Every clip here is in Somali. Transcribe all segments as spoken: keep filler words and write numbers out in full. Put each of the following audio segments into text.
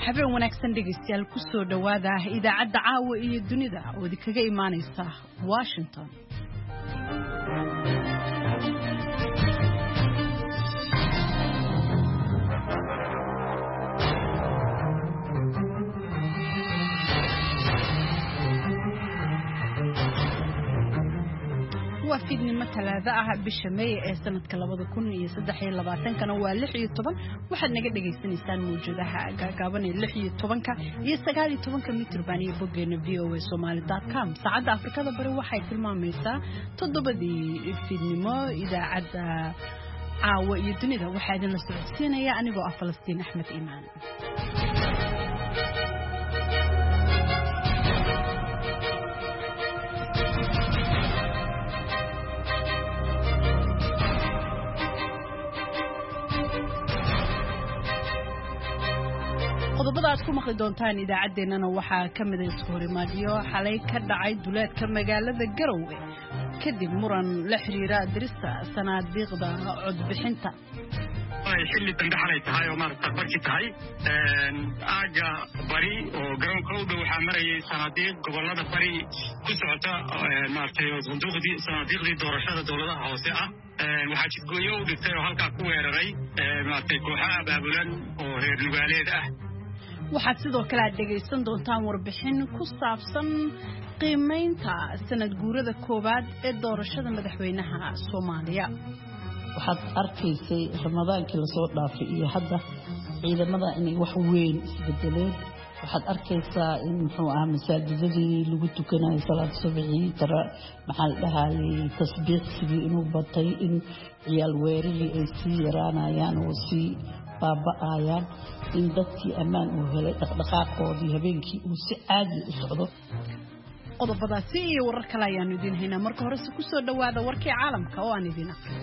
habeen wanaagsan dhegeystayaal ku soo dhawaada idaacadda caawa iyo dunida oo idinkaga imaanaysa Washington. وفيدني ثلاثة أحد بالشمية سنة كلابد كون يصدق لبعتين كانوا واللحية طبعا واحد نجد جيسان إنسان موجودة قابني اللحية طبعا ك يستقالي طبعا كمتر بني بوجين فيو سومالي دوت كوم سعادة أفريقيا بروا حي في المعمسة تضبدي فيدني ما إذا عد عاو يدني ذا واحد من السعوديين يا أنا جو فلسطين أحمد إيمان. qodobada aad ku maqli doontaan idaacadeennana waxaa ka mid ah iskoorimaadyo xalay ka dhacay duleedka magaalada Garowe kadib muran la xiriira dirista sanaadiiqda codbixinta ay xilli dambe xalay tahay oo maarta barki tahay een aaga bari oo garoonka u dhow waxa marayay sanaadiiq gobolada bari ku socota maarta sanduuqdii sanaadiiqdii doorashada dawladaha hoose ah een waxa jidgooyo u dhigtay oo halka ku weeraray maarta kooxaha baabulan oo reer lugaaleed ah waxaad sidoo kale aad dhegaysan doontaan warbixin ku saabsan qiimeynta sanad guurada koowaad ee doorashada madaxweynaha Soomaaliya waxaad arkaysay ramadaankii la soo dhaafay iyo hadda ciidamada inay wax weyn isbedeleen waxaad arkaysaa in muxuu ahaa masaajidadii lagu tukanayo salaad subaxii tara maxaa la dhahaayay tasbiixsigii inuu batay in ciyaal weerarii ay sii yaraanayaan oo sii baaba'ayaan in dadkii ammaan uu helay dhaqdhaqaaqoodii habeenkii uu si caadi u socdo qodobadaasi iyo warar kale ayaan idin haynaa marka hore si ku soo dhawaada warkii caalamka oo aan idin aqriyo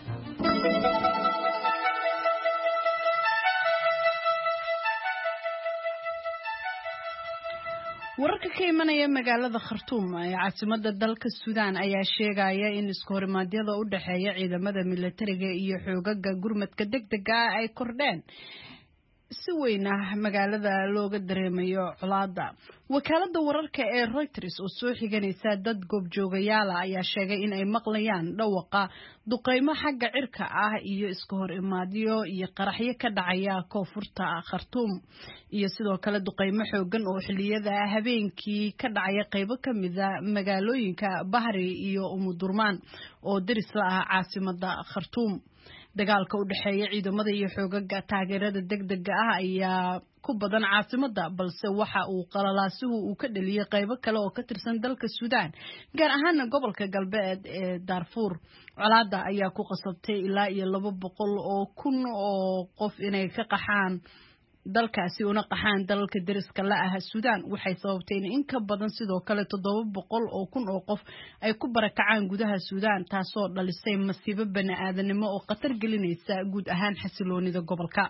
wararka ka imanaya magaalada Khartoum ee caasimadda dalka Suudaan ayaa sheegaya in iskoorimaadiyada u dhaxeeya ciidamada militariga iyo xoogagga gurmadka degdega ah ay kordheen si weyn ah magaalada looga dareemayo colaada wakaaladda wararka ee Reuters oo soo xiganaysa dad goobjoogayaal ah ayaa sheegay in ay maqlayaan dhawaqa duqeymo xagga cirka ah iyo iska hor imaadyo iyo qaraxyo ka dhacaya koonfurta Khartoum iyo sidoo kale duqeymo xoogan oo xilliyada habeenkii ka dhacaya qaybo kamid ah magaalooyinka Bahri iyo Umudurmaan oo daris la ah caasimadda Khartoum dagaalka u dhaxeeya ciidamada iyo xoogagga taageerada degdega ah ayaa ku badan caasimadda balse waxa uu qalalaasuhu uu ka dhaliyay qaybo kale oo ka tirsan dalka Suudaan gaar ahaan gobolka galbeed ee Darfur colaada ayaa ku qasabtay ilaa iyo laba boqol oo kun oo qof inay ka qaxaan dalkaasi una qaxaan dalka dariska la ah Suudaan waxay sababtay in ka badan sidoo kale toddoba boqol oo kun oo qof ay ku barakacaan gudaha Suudaan taasoo dhalisay masiibo bani'aadanimo oo khatar gelinaysa guud ahaan xasiloonida gobolka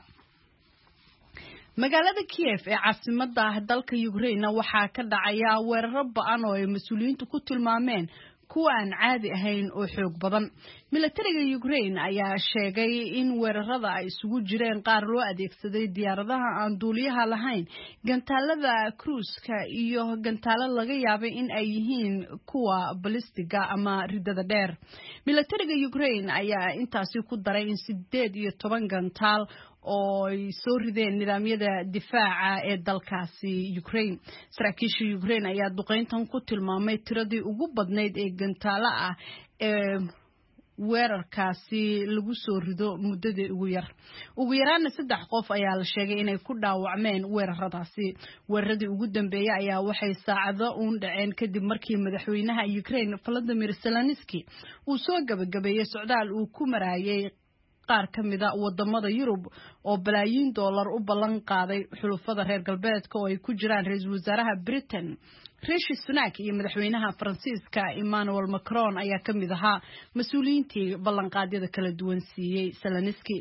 magaalada Kiev ee caasimadda dalka Ukraine waxaa ka dhacaya weeraro ba'an oo ay mas'uuliyiintu ku tilmaameen kuwa aan caadi ahayn oo xoog badan militariga Ukraine ayaa sheegay in weerarada ay isugu jireen qaar loo adeegsaday diyaaradaha aan duuliyaha lahayn gantaalada cruise-ka iyo gantaalo laga yaabay in ay yihiin kuwa ballistiga ama ridada dheer militariga Ukraine ayaa intaasi ku daray in sideed iyo toban gantaal oo ay soo rideen nidaamyada difaaca ee dalkaasi Ukraine saraakiisha Ukraine ayaa duqeyntan ku tilmaamay tiradii ugu badnayd ee gantaalo ah ee weerarkaasi lagu soo rido muddadii ugu yar ugu yaraan saddex qof ayaa la sheegay inay ku dhaawacmeen weeraradaasi weeraradii ugu dambeeyay ayaa waxay saacado uun dhaceen kadib markii madaxweynaha Ukraine Volodymyr Zelensky uu soo gabagabeeyay socdaal uu ku marayay qaar kamid ah wadamada Yurub oo balaayiin dollar u ballan qaaday xulufada reer galbeedka oo ay ku jiraan ra'iisul wasaaraha Britain Rishi Sunak iyo madaxweynaha Faransiiska Emmanuel Macron ayaa kamid ahaa mas'uuliyiintii ballan qaadyada kala duwan siiyay Zelensky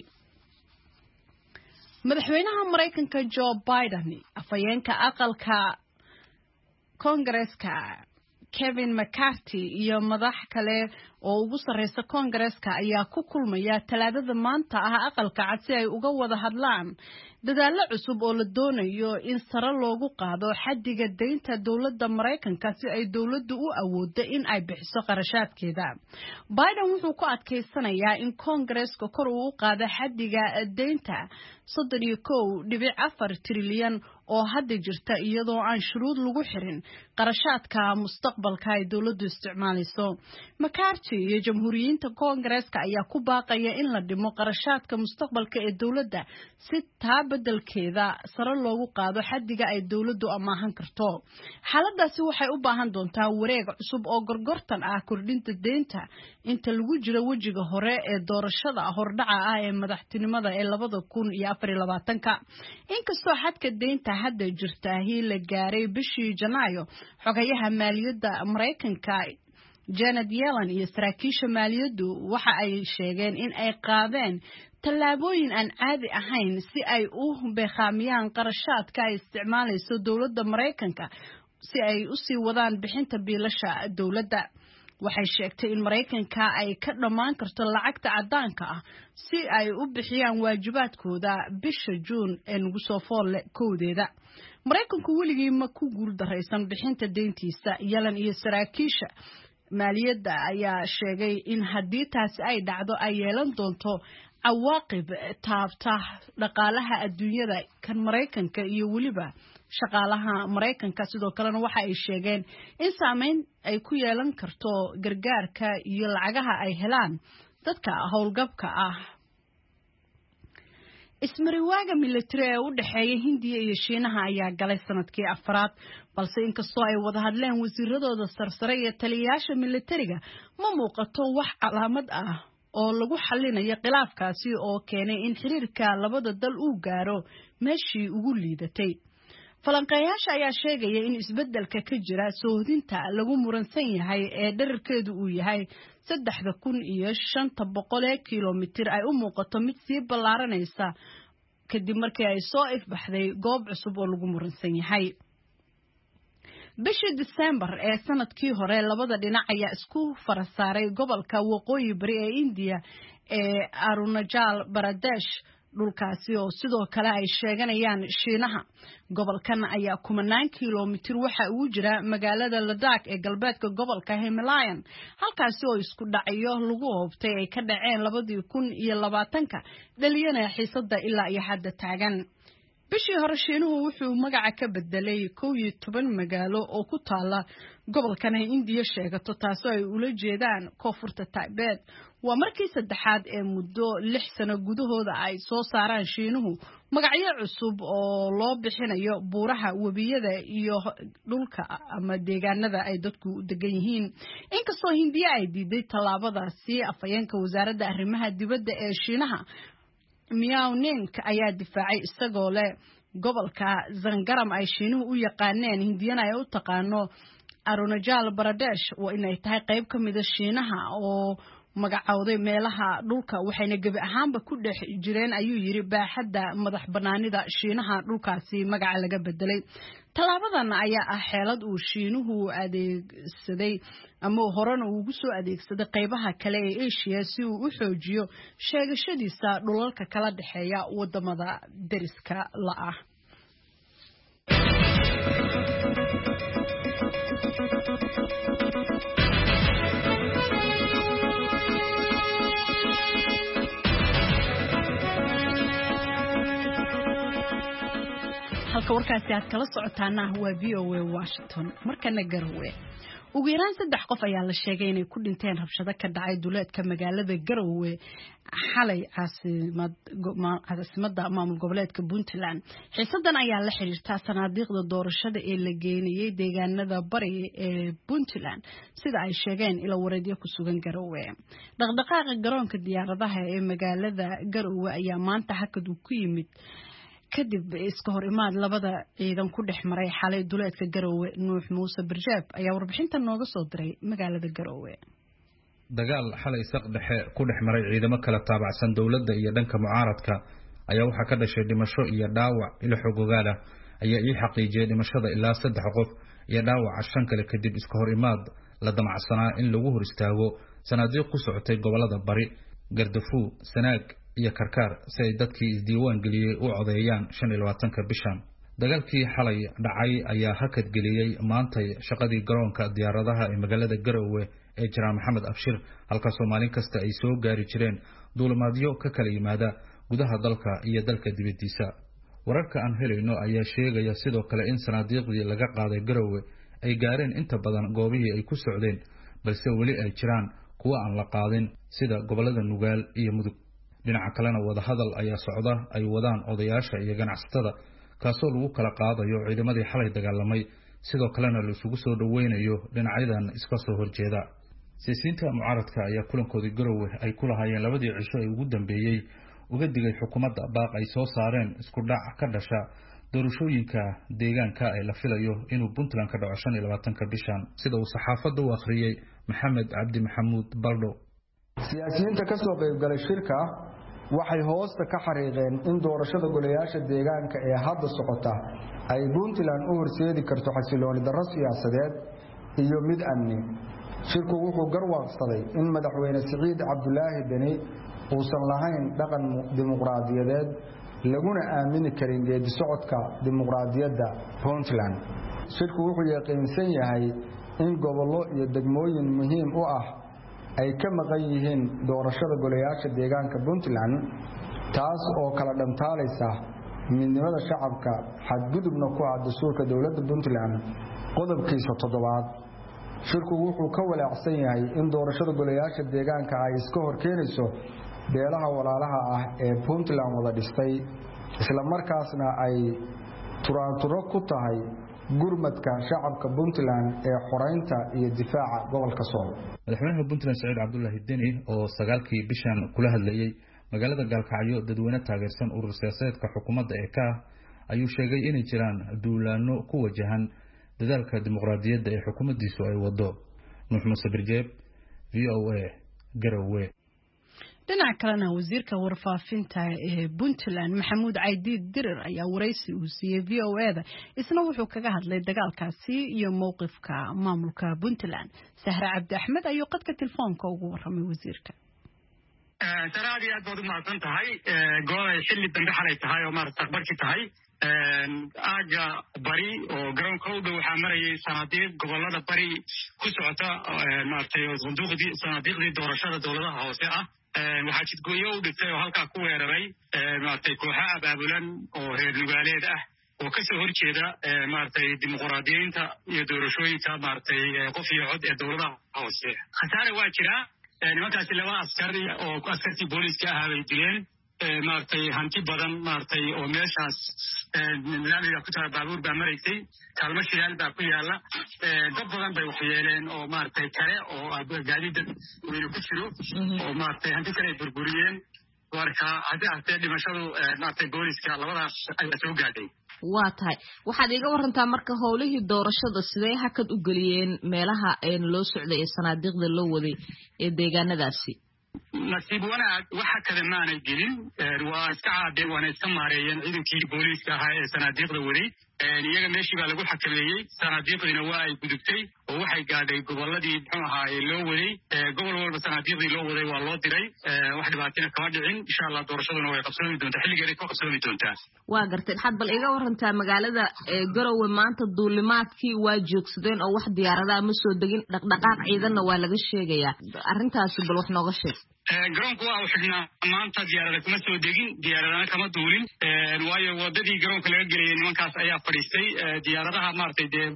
madaxweynaha Mareykanka Joe Biden afayeenka aqalka Congress-ka Kevin McCarthy iyo madax kale oo ugu sareysa Koongareeska ayaa ku kulmaya talaadada maanta ah aqalka cad si ay uga wada hadlaan dadaalo cusub oo la doonayo in sare loogu qaado xaddiga deynta dawladda Mareykanka si ay dawladdu u awooddo in ay bixiso qarashaadkeeda. Biden wuxuu ku adkeysanayaa in Koongareeska kor uu u qaado xaddiga deynta soddon iyo kow dhibic afar trilyan oo hadda jirta iyadoo aan shuruud lagu xirin qarashaadka mustaqbalka ay dawladdu isticmaalayso. McCarthy iyo jamhuuriyiinta Koongareeska ayaa ku baaqaya in la dhimo qarashaadka mustaqbalka ee dawladda si taa beddelkeeda sare loogu qaado xaddiga ay dawladdu amaahan karto. Xaaladdaasi waxay u baahan doontaa wareeg cusub oo gorgortan ah kordhinta deynta inta lagu jiro wejiga hore ee doorashada hordhaca ah ee madaxtinimada ee labada kun iyo afar iyo labaatanka. Inkastoo xadka deynta hadda jirtaahi la gaaray bishii Janaayo, xogayaha maaliyadda Mareykanka Janet Yellen iyo saraakiisha maaliyaddu waxa ay sheegeen in ay qaadeen tallaabooyin aan caadi ahayn si ay u beeqaamiyaan qarashaadka ay isticmaalayso dawladda Mareykanka si ay u sii wadaan bixinta biilasha dawladda. Waxay sheegtay in Mareykanka ay ka dhamaan karto lacagta caddaanka ah si ay u bixiyaan waajibaadkooda bisha Juun ee nagu soo fool kowdeeda. Mareykanku weligii ma ku guul dareysan bixinta deyntiisa. Yellen iyo saraakiisha maaliyadda ayaa sheegay in haddii taasi ay dhacdo ay yeelan doonto cawaaqib taabta dhaqaalaha adduunyada kan Mareykanka iyo weliba shaqaalaha Mareykanka. Sidoo kalena waxa ay sheegeen in saameyn ay ku yeelan karto gargaarka iyo lacagaha ay helaan dadka howlgabka ah. Ismariwaaga military ee u dhaxeeya Hindiya iyo Shiinaha ayaa galay sanadkii afraad, balse inkastoo ay wada hadleen wasiiradooda sarsare iyo taliyayaasha militariga, ma muuqato wax calaamad ah oo lagu xallinayo khilaafkaasi oo keenay in xiriirka labada dal uu gaaro meeshii ugu liidatay. Falanqeeyaasha ayaa sheegaya in isbeddelka ka jira soohdinta lagu muransan yahay ee dhererkeedu uu yahay saddex kun iyo shan boqol kiiloomitir ay u muuqato mid sii ballaaranaysa kadib markii ay soo ifbaxday goob cusub oo lagu muransan yahay. Bishii December ee sanadkii hore labada dhinac ayaa isku farasaaray gobolka waqooyi bari ee India ee Arunachal Pradesh, dhulkaasi oo sidoo kale ay sheeganayaan Shiinaha. Gobolkan ayaa kumanaan kiiloomitir waxa uu jira magaalada Ladakh ee galbeedka gobolka Himalayan, halkaasi oo isku dhacyo lagu hoobtay ay ka dhaceen labadii kun iyo labaatanka dhaliyana xiisadda ilaa iyo hadda taagan. Bishii hore Shiinuhu wuxuu magaca ka bedelay kow iyo toban magaalo oo ku taala gobolkan ay India sheegato, taasoo ay ula jeedaan koonfurta Tibet. Waa markii saddexaad ee muddo lix sano gudahooda ay soo saaraan Shiinuhu magacyo cusub oo loo bixinayo buuraha, webiyada iyo dhulka ama deegaanada ay dadku degan yihiin. Inkastoo Hindiya ay diiday tallaabadaasi, afhayeenka wasaaradda arrimaha dibadda ee Shiinaha Miao Ning ayaa difaacay isagoo leh gobolka Zangaram ay Shiinuhu u yaqaaneen Hindiyana ay u taqaano Arunachal Pradesh waa inay tahay qayb ka mid ah Shiinaha oo magacawday meelaha dhulka, waxayna gebi ahaanba ku dhex jireen ayuu yiri baaxadda madax banaanida Shiinaha dhulkaasi magaca laga bedelay. Tallaabadan ayaa ah xeelad uu Shiinuhu adeegsaday ama horena ugu soo adeegsaday qaybaha kale ee Asia si uu u xoojiyo sheegashadiisa dhulalka kala dhaxeeya wadamada deriska la ah. halka warkaasi aad kala socotaana waa V O A Washington. Markana Garowe ugu yaraan saddex qof ayaa la sheegay inay ku dhinteen rabshado ka dhacay duleedka magaalada Garowe xalay caasimadda maamul goboleedka Puntland. Xiisadan ayaa la xiriirtaa sanaadiiqda doorashada ee la geeniyay deegaanada bari ee Puntland sida ay sheegeen ila wareedyo ku sugan Garowe. Dhaqdhaqaaqa garoonka diyaaradaha ee magaalada Garowe ayaa maanta hakad ku yimid kadib iska hor imaad labada ciidan ku dhex maray xalay duleedka Garowe. Nuux Muuse Barjaab ayaa warbixinta nooga soo diray magaalada Garowe. dagaal xalay saq dhexe ku dhex maray ciidamo kala taabacsan dawladda iyo dhanka mucaaradka ayaa waxa ka dhashay dhimasho iyo dhaawac ila xogogaada ayaa ii xaqiijiyay dhimashada ilaa saddex qof iyo dhaawac shan kale kadib iska hor imaad la damacsanaa in lagu hor istaago sanaadiiq ku socotay gobolada bari Gaardafuu Sanaag iyo Karkaar si ay dadkii isdiiwaan geliyay u codeeyaan shan iyo labaatanka bishan. dagaalkii xalay dhacay ayaa hakad geliyay maantay shaqadii garoonka diyaaradaha ee magaalada Garowe ee Jaraal Maxamed Abshir halka Soomaali kasta ay soo gaari jireen duulimaadyo ka kala yimaada gudaha dalka iyo dalka dibadiisa. wararka aan helayno ayaa sheegaya sidoo kale in sanaadiiqdii laga qaaday Garowe ay gaareen inta badan goobihii ay ku socdeen balse wali ay jiraan kuwa aan la qaadin sida gobolada Nugaal iyo Mudug. dhinaca kalena wada hadal ayaa socda ay wadaan odayaasha iyo ganacsatada kaasoo lagu kala qaadayo ciidamadii xalay dagaalamay sidoo kalena la isugu soo dhaweynayo dhinacyadan iska soo horjeeda. siyaasiyiinta mucaaradka ayaa kulankoodii Garowe ay ku lahaayeen labadii cisho ee ugu dambeeyay uga digay xukuumadda baaq ay soo saareen isku dhac ka dhasha doorashooyinka deegaanka ee la filayo inuu Puntland ka dhaco shan iyo labaatanka bishan sida uu saxaafadda u akhriyay Maxamed Cabdi Maxamuud Baldo. siyaasiyiinta ka soo qayb galay shirka waxay hoosta ka xariiqeen in doorashada golayaasha deegaanka ee hadda socota ay Puntland u horseedi karto xasilooni darro siyaasadeed iyo mid amni. shirku wuxuu garwaaqsaday in madaxweyne Siciid Cabdulaahi Deni uusan lahayn dhaqan dimuqraadiyadeed laguna aamini karin geedi socodka dimuqraadiyadda Puntland. shirku wuxuu yaqiinsan yahay in gobollo iyo degmooyin muhiim u ah ay ka maqan yihiin doorashada golayaasha deegaanka Puntland taas oo kala dhantaalaysa midnimada shacabka xadgudubna ku ah dastuurka dowladda Puntland qodobkiisa toddobaad. shirku wuxuu ka walaacsan yahay in doorashada golayaasha deegaanka ay iska horkeenayso beelaha walaalaha ah ee Puntland wada dhistay isla markaasna ay turaanturo ku tahay gurmadka shacabka Puntland ee xoreynta iyo difaaca gobolka Sool. madaxweynaha Puntland Siciid Cabdulaahi Deni oo sagaalkii bishan kula hadlayay magaalada Gaalkacyo dadweyne taageersan urur siyaasadeedka xukuumadda ee ka ayuu sheegay inay jiraan duulaano ku wajahan dadaalka dimuqraadiyadda ee xukuumaddiisu ay wado. Nuux Muuse Birjeeb V O A Garowe. dhinaca kalena wasiirka warfaafinta ee Puntland Maxamuud Caydiid Dirir ayaa wareysi uu siiyay V O A da isna wuxuu kaga hadlay dagaalkaasi iyo mowqifka maamulka Puntland. Sahra Cabdi Axmed ayuu qadka telefoonka ugu waramay wasiirka. saraadi aad baad u mahadsan tahay goobay xilli dambe xalay tahay oo maarta barki tahay aaga bari oo garoonka u dhow waxaa marayay sanaadiiq gobolada bari ku socota maartay sanduuqdii sanaadiiqdii doorashada dowladaha hoose ah. waxaa jidgooyo u dhigtay oo halkaa ku weeraray maartay kooxo abaabulan oo reer nugaaleed ah oo ka soo horjeeda maartay dimuqraadiyiinta iyo doorashooyinka maartay qof iyo cod ee dowladaha hoose. khasaare waa jira nimankaasi laba askari oo askartii booliska ahaa bay dileen maartay hanti badan maartay oo meeshaas laamiga ku tahay baabuur baa maraysay kaalmo shidaal baa ku yaala dad badan bay waxyeeleen oo maartay kale oo gaadiid weyne ku jiro oo maartay hanti kale ay burburiyeen. warka hadda hadda dhimashadu maartay booliska labadaas ayaa soo gaadhay. waa tahay waxaad iga warantaa marka howlihii doorashada sidee hakad u geliyeen meelaha ee loo socday ee sanaadiiqda loo waday ee deegaanadaasi. nasiib wanaag waxa kale maanay gelin waa iska caadeen waana iska maareeyeen ciidankii booliiska ahaa ee sanaadiiqda waday iyaga meeshii baa lagu xakameeyey sanaadiiqdiina waa ay gudubtay oo waxay gaadhay goboladii muxuu ahaa loo waday gobol walba sanaadiiqdii loo waday waa loo diray wax dhibaatina kama dhicin insha allah doorashaduna way qabsoomi doontaa xilligeeday ku qabsoomi doontaa. waa gartay xad bal iga warantaa magaalada Garowe maanta duulimaadkii waa joogsadeen oo wax diyaaradaha ma soo degin dhaqdhaqaaq ciidanna waa laga sheegayaa arrintaasi bal wax nooga sheeg. garoonku waa u xidhnaa maanta diyaarada kuma soo degin diyaaradana kama duulin waayo wadadii garoonka laga gelayay nimankaas ayaa fadhiistay diyaaradaha maartay dee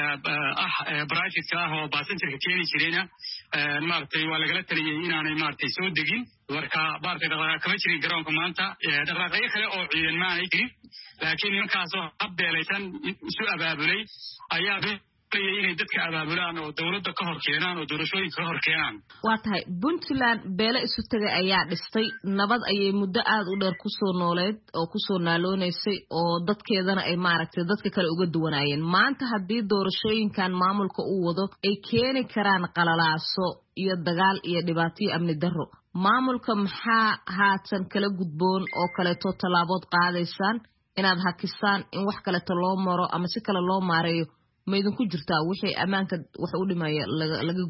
ah baraajiska ah oo baasenjarka keeni jirayna maartay waa lagala taliyey inaanay maartay soo degin marka maartay dhaqdhaqaaq kama jirin garoonka maanta dhaqdhaqaaqyo kale oo ciidan maanay jirin laakiin nimankaasoo habbeelaysan isu abaabulay ayaa inay dadka abaabulaan oo dawladda ka hor keenaan oo doorashooyinka ka hor keenaan. waa tahay Puntland beelo isu tagay ayaa dhistay nabad ayay muddo aad u dheer ku soo nooleed oo ku soo naaloonaysay oo dadkeedana ay maaragtay dadka kale uga duwanaayeen. maanta haddii doorashooyinkan maamulka uu wado ay keeni karaan qalalaaso iyo dagaal iyo dhibaato amni darro maamulka maxaa haatan kala gudboon oo kaleeto talaabood qaadaysaan inaad hakisaan in wax kaleeto loo maro ama si kale loo maareeyo ma idinku jirtaa wixii ammaanka wax u dhimaya laga gudbo.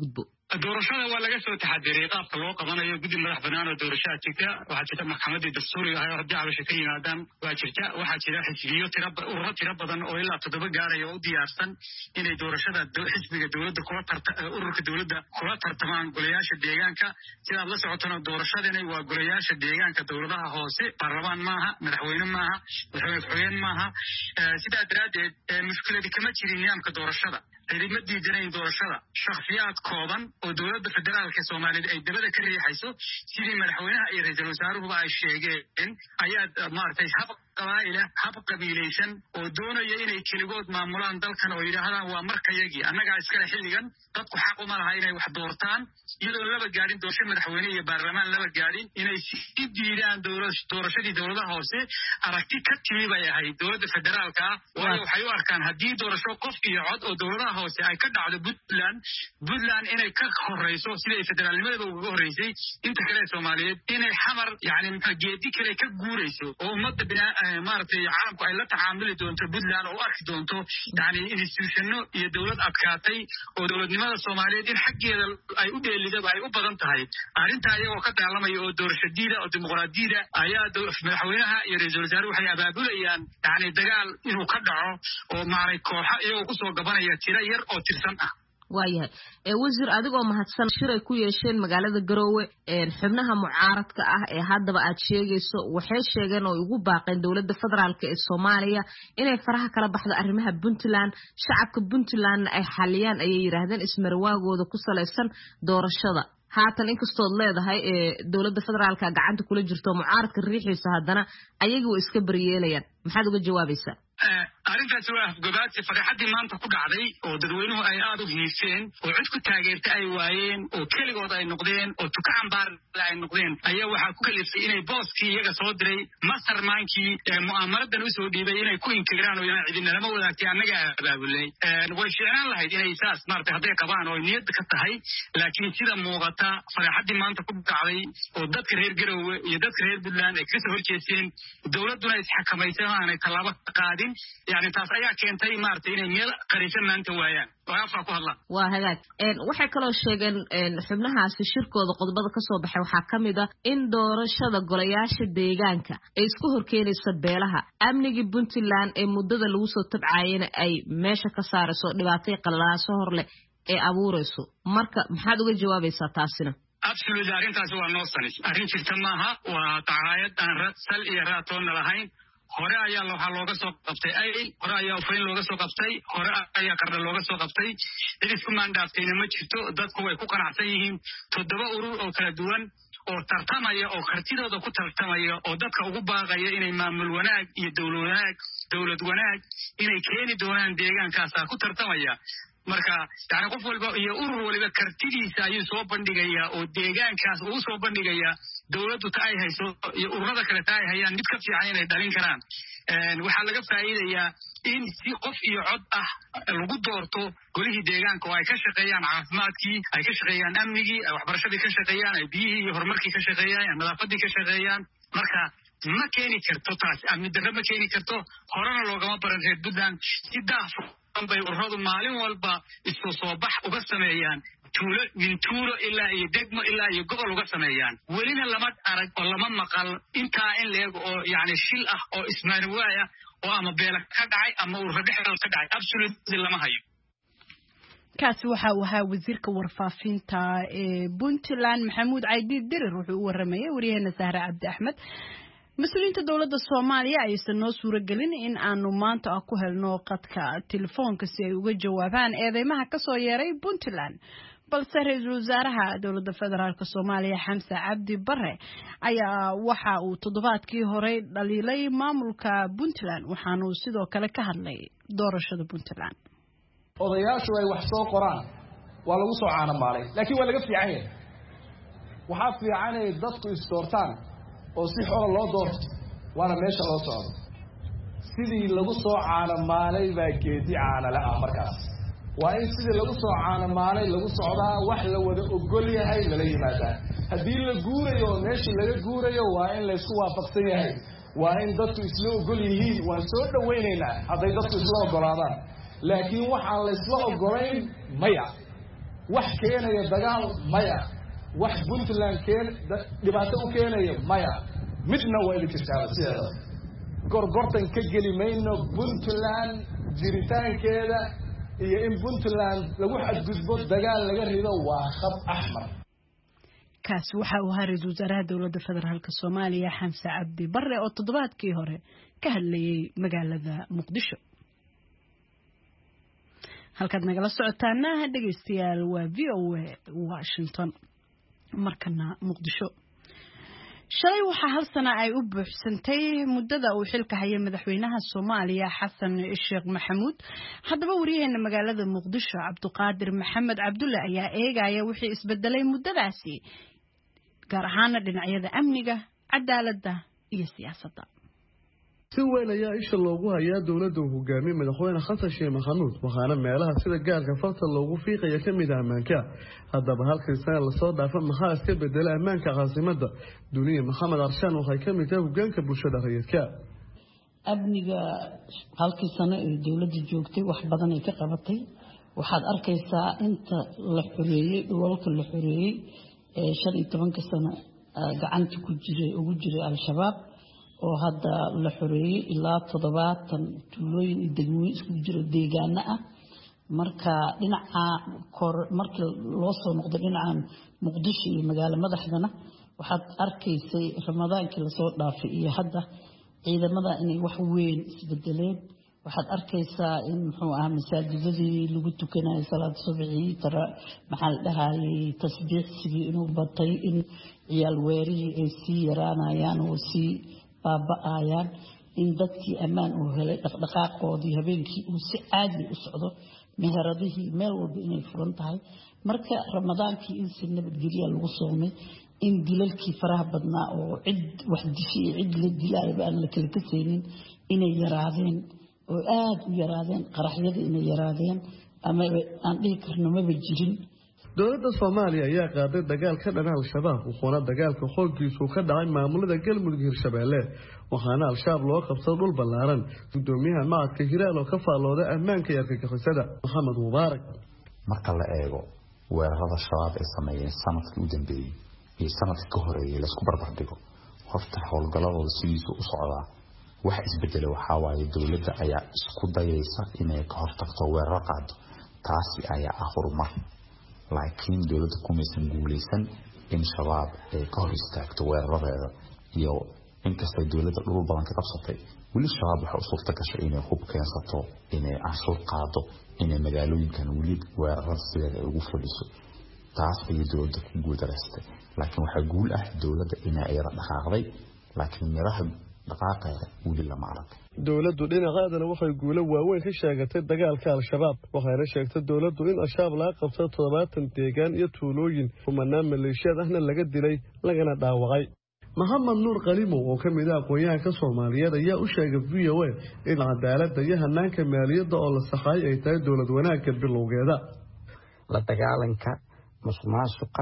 doorashada waa laga soo taxadiray qaabka loo qabanayo guddi madax bannaan oo doorashada jirta waxaa jirta maxkamadii dastuuriga ah oo haddii cabasho ka yimaadaan waa jirta waxaa jira xisbiyo tira ururo tiro badan oo ilaa toddoba gaaraya oo u diyaarsan inay doorashada xisbiga dowladda kula tarta ururka dowladda kula tartamaan golayaasha deegaanka sidaad la socotana doorashadani waa golayaasha deegaanka dowladaha hoose baarlamaan maaha madaxweyne maaha madaxweyne ku-xigeen maaha sidaa daraaddeed mushkiladi kama jirin nidaamka doorashada ciidama diidanayn doorashada shakhsiyaad kooban oo dowladda federaalka soomaaliyeed ay dabada ka riixayso sidii madaxweynaha iyo ra-iisul wasaaruhuba ay sheegeen ayaad maaragtay hab qabaa'ila hab qabiilaysan oo doonaya inay keligood maamulaan dalkan oo yidhaahdaan waa markayagii annagaa iskale xilligan dadku xaq uma laha inay wax doortaan iyadoon laba gaadhin doorasho madaxweyne iyo baarlamaan laba gaadhin inay si diidaan doorashadii dowladaha hoose aragti ka timi bay ahayd dowladda federaalka ah waayo waxay u arkaan haddii doorasho qof iyo cod oo dowladaha hoose ay ka dhacdo puntland puntland inay ka horreyso siday federaalnimadaba uga horreysay inta kale ee soomaaliyeed inay xamar yani muxuu geedi kale ka guurayso oo ummadda binaa maaragtay caalamku ay la tacaamuli doonto puntland oo u arki doonto yani institutionno iyo dowlad adkaatay oo dowladnimada soomaaliyeed in xaggeeda ay u dheelidaba ay u badan tahay arrintaa iyagoo ka daalamaya oo doorashadiida oo dimuqraadiyada ayaa madaxweynaha iyo ra-iisul wasaaruhu waxay abaabulayaan yani dagaal inuu ka dhaco oo maaragtay kooxo iyagoo kusoo gabanaya tiro yar oo tirsan ah waayahay wasiir adigoo mahadsan shiray ku yeesheen magaalada Garowe xubnaha mucaaradka ah ee haddaba aad sheegayso waxay sheegeen oo ugu baaqeen dowladda federaalka ee Soomaaliya inay faraha kala baxdo arrimaha Puntland shacabka Puntland ay xaliyaan ayay yiraahdeen ismarwaagooda ku saleysan doorashada haatan inkastood leedahay ee dowladda federaalka gacanta kula jirto mucaaradka riixiisa haddana ayagu iska baryeelayaan maxaad uga jawaabaysaa arrintaasi waa afgobaadsi farxaddii maanta ku dhacday oo dadweynuhu ay aad u hiifeen oo cid ku taageerta ay waayeen oo keligood ay noqdeen oo tuka cambaarla ay noqdeen ayaa waxaa ku kaliftay inay booskii iyaga soo diray masarmaankii mu'aamaradan usoo dhiibay inay ku inkiraan oo inaan cidina lama wadaagtay annaga abaabulnay way fiicnaan lahayd inay saas maaragtay hadday qabaan oo niyadda ka tahay laakiin sida muuqata farxaddii maanta ku dhacday oo dadka reer Garowe iyo dadka reer Puntland ay kasoo horjeesteen dowladduna isxakamaysan aanay tallaabo ka qaadin يعني taas ayaa keentay maartay inay meel qarisan maanta waayaan waxa ku hadla waa hagaag een waxay kaloo sheegeen een xubnahaasi shirkooda qodobada ka soo baxay waxa kamid ah in doorashada golayaasha deegaanka ay isku horkeenaysa beelaha amniga Puntland ee muddada lagu soo tabcaayeen ay meesha ka saarayso dhibaatay qalalaasho horle ee abuurayso marka maxaad uga jawaabaysaa taasina absolutely arrintaas waa noo sanis arrin jirta maaha waa taayad aan sal iyo raatoon lahayn hore ayaa waxaa looga soo qabtay ayl hore ayaa ufayn looga soo qabtay hore ayaa qarda looga soo qabtay cid isku maandhaaftayna ma jirto dadku way ku qanacsan yihiin toddoba urur oo kala duwan oo tartamaya oo kartidooda ku tartamaya oo dadka ugu baaqaya inay maamul wanaag iyo dowlad wanaag dowlad wanaag inay keeni doonaan deegaankaasa ku tartamaya marka yani qof walba iyo urur waliba kartidiisa ayuu soo bandhigayaa oo deegaankaas uu soo bandhigayaa dowladdu ta ay hayso iyo ururada kale ta ay hayaan mid ka fiican inay dhalin karaan waxaa laga faa'iidayaa in si qof iyo cod ah lagu doorto golihii deegaanka oo ay ka shaqeeyaan caafimaadkii ay ka shaqeeyaan amnigii ay waxbarashadii ka shaqeeyaan ay biyihii iyo horumarkii ka shaqeeyaan nadaafadii ka shaqeeyaan marka ma keeni karto taas amni darro ma keeni karto horena loogama baran reer Puntland si daafo bay ururadu maalin walba isoo soo bax uga sameeyaan tuulo min tuulo ilaa iyo degmo ilaa iyo gobol uga sameeyaan welina lama arag oo lama maqal intaa in leeg oo yani shil ah oo ismaarwaaya oo ama beela ka dhacay ama urur dhexdood ka dhacay absolutely lama hayo kaasi waxa uu ahaa wasiirka warfaafinta ee Puntland Maxamuud Caydi Dirir wuxuu u waramayay wariyahana Sahra Cabdi Axmed مسؤولين دولة الصومالية aysan noo suura gelin in aanu maanta ku helno qadka telefoonka si ay uga jawaabaan eedeymaha ka soo yeeray Puntland balse ra'iisul wasaaraha dowladda federaalka Soomaaliya Xamse Cabdi Barre ayaa waxa uu toddobaadkii hore dhaliilay maamulka Puntland waxaanu sidoo kale ka hadlay doorashada Puntland odayaashu ay wax soo qoraan waa lagu soo caanamaalay laakiin waa laga fiican yahay waxa fiican ay dadku isdoortaan oo si xoolo loo doorto waana meesha loo socdo sidii lagu soo caanamaalay baa geedi caana la ah markaas waa in sidii lagu soo caanamaalay lagu socdaa wax la wada ogol yahay lala yimaadaa haddii la guurayo meeshii laga guurayo waa in la isku waafaqsan yahay waa in dadku isla ogol yihiin waan soo dhawaynaynaa hadday dadku isla ogolaadaan laakiin waxaan la isla ogolayn maya wax keenaya dagaal maya wax Puntland keen dhibaato u keenaya maya midna waa idin jirtaa sidaas gorgortan ka geli mayno Puntland jiritaankeeda iyo in Puntland lagu xadgudbo dagaal laga rido waa khab ahmar kaas waxa uu harid wasaaraha dawladda federaalka Soomaaliya Xamse Cabdi Barre oo toddobaadkii hore ka hadlayay magaalada Muqdisho halkaad nagala socotaana dhageystayaal waa V O A Washington markana Muqdisho shalay waxa hal sano ay u buuxsantay muddada uu xilka hayay madaxweynaha Soomaaliya Xasan Sheekh Maxamuud haddaba wariyaheena magaalada Muqdisho Cabduqaadir Maxamed Cabdulle ayaa eegaya wixii isbedelay muddadaasi gaar ahaan dhinacyada amniga cadaaladda iyo siyaasadda si weyn ayaa isha loogu hayaa dawladda uu hogaamiye madaxweyne Xasan Sheekh Maxamuud waxaana meelaha sida gaarka farta loogu fiiqayo kamid ah ammaanka haddaba halkii sana la soo dhaafay maxaa iska bedelay ammaanka caasimadda duniya Maxamed Arshaan waxay kamid tahay hogaanka bulshada rayidka amniga halkii sana ee dawladda joogtay wax badan ay ka qabatay waxaad arkaysaa inta la xoreeyay dhulka la xoreeyay ee shan iyo toban sano gacanta ku jiray ugu jiray al-shabaab oo hadda la xoreeyay ilaa toddobaatan tuulooyin iyo degmooyin isku jira deegaano ah marka dhinaca kor marka loo soo noqdo dhinacan Muqdisho iyo magaalo madaxdana waxaad arkaysay Ramadaankii la soo dhaafay iyo hadda ciidamada inay wax weyn isbedeleen waxaad arkaysaa in muxuu ahaa masaajidadii lagu tukanayo salaad subaxii tara maxaa la dhahayay tasbiixsigii inuu batay in ciyaal weerihii ay sii yaraanayaan oo sii baaba'ayaan in dadkii ammaan uu helay dhaqdhaqaaqoodii habeenkii uu si caadi u socdo meheradihii meel walba inay furan tahay marka Ramadaankii in si nabadgelyo lagu soomay in dilalkii faraha badnaa oo cid wax dishay cid la dilay baan la kala kasaynin inay yaraadeen oo aad u yaraadeen qaraxyada inay yaraadeen ama aan dhihi karno ma jirin dawladda Soomaaliya ayaa qaaday dagaal ka dhan al-shabaab wuxuuna dagaalka xooggiisu ka dhacay maamulada galmudug Hirshabeelle waxaana al-shabaab loo qabsaday dhul ballaaran gudoomiyaha macadka Hiiraan oo ka faalooday ammaanka iyo argagixisada Maxamed Mubaarak marka la eego weerarada shabaab ee sameeyay sanadkii u dambeeyay iyo sanadkii ka horeeyay la isku barbar dhigo qofta howlgaladooda sidiisu u socdaa wax isbedelay waxa waaye dawladda ayaa isku dayaysa inay ka hortagto weerar qaado taasi ayaa ah horumar laakiin dawladda kumaysan guuleysan in shabaab ay ka hor istaagto weeraradeeda iyo inkastoo dawladda dhul badan ka qabsatay weli shabaab waxa u suurta gashay inay hub keensato inay canshuur qaado inay magaalooyinkan weli weerar sideeda ugu fadhiso taas ayay dawladda ku guuldareystay laakiin waxaa guul ah dawladda inay ayada dhaqaaqday laakiin miraha dhaqaaqeeda weli lama arag dawladdu dhinaceedana waxay guulo waaweyn ka sheegatay dagaalka al-shabaab waxayna sheegtay dawladdu in al-shabaab laga qabtay toddobaatan deegaan iyo tuulooyin kumanaan maleeshiyad ahna laga dilay lagana dhaawacay Maxamed Nuur Qalimo oo ka mid ah aqoonyahanka Soomaaliyeed ayaa u sheegay V O A in cadaaladda iyo hanaanka maaliyadda oo la saxay ay tahay dawlad wanaagga bilowgeeda la dagaalanka musuqmaasuqa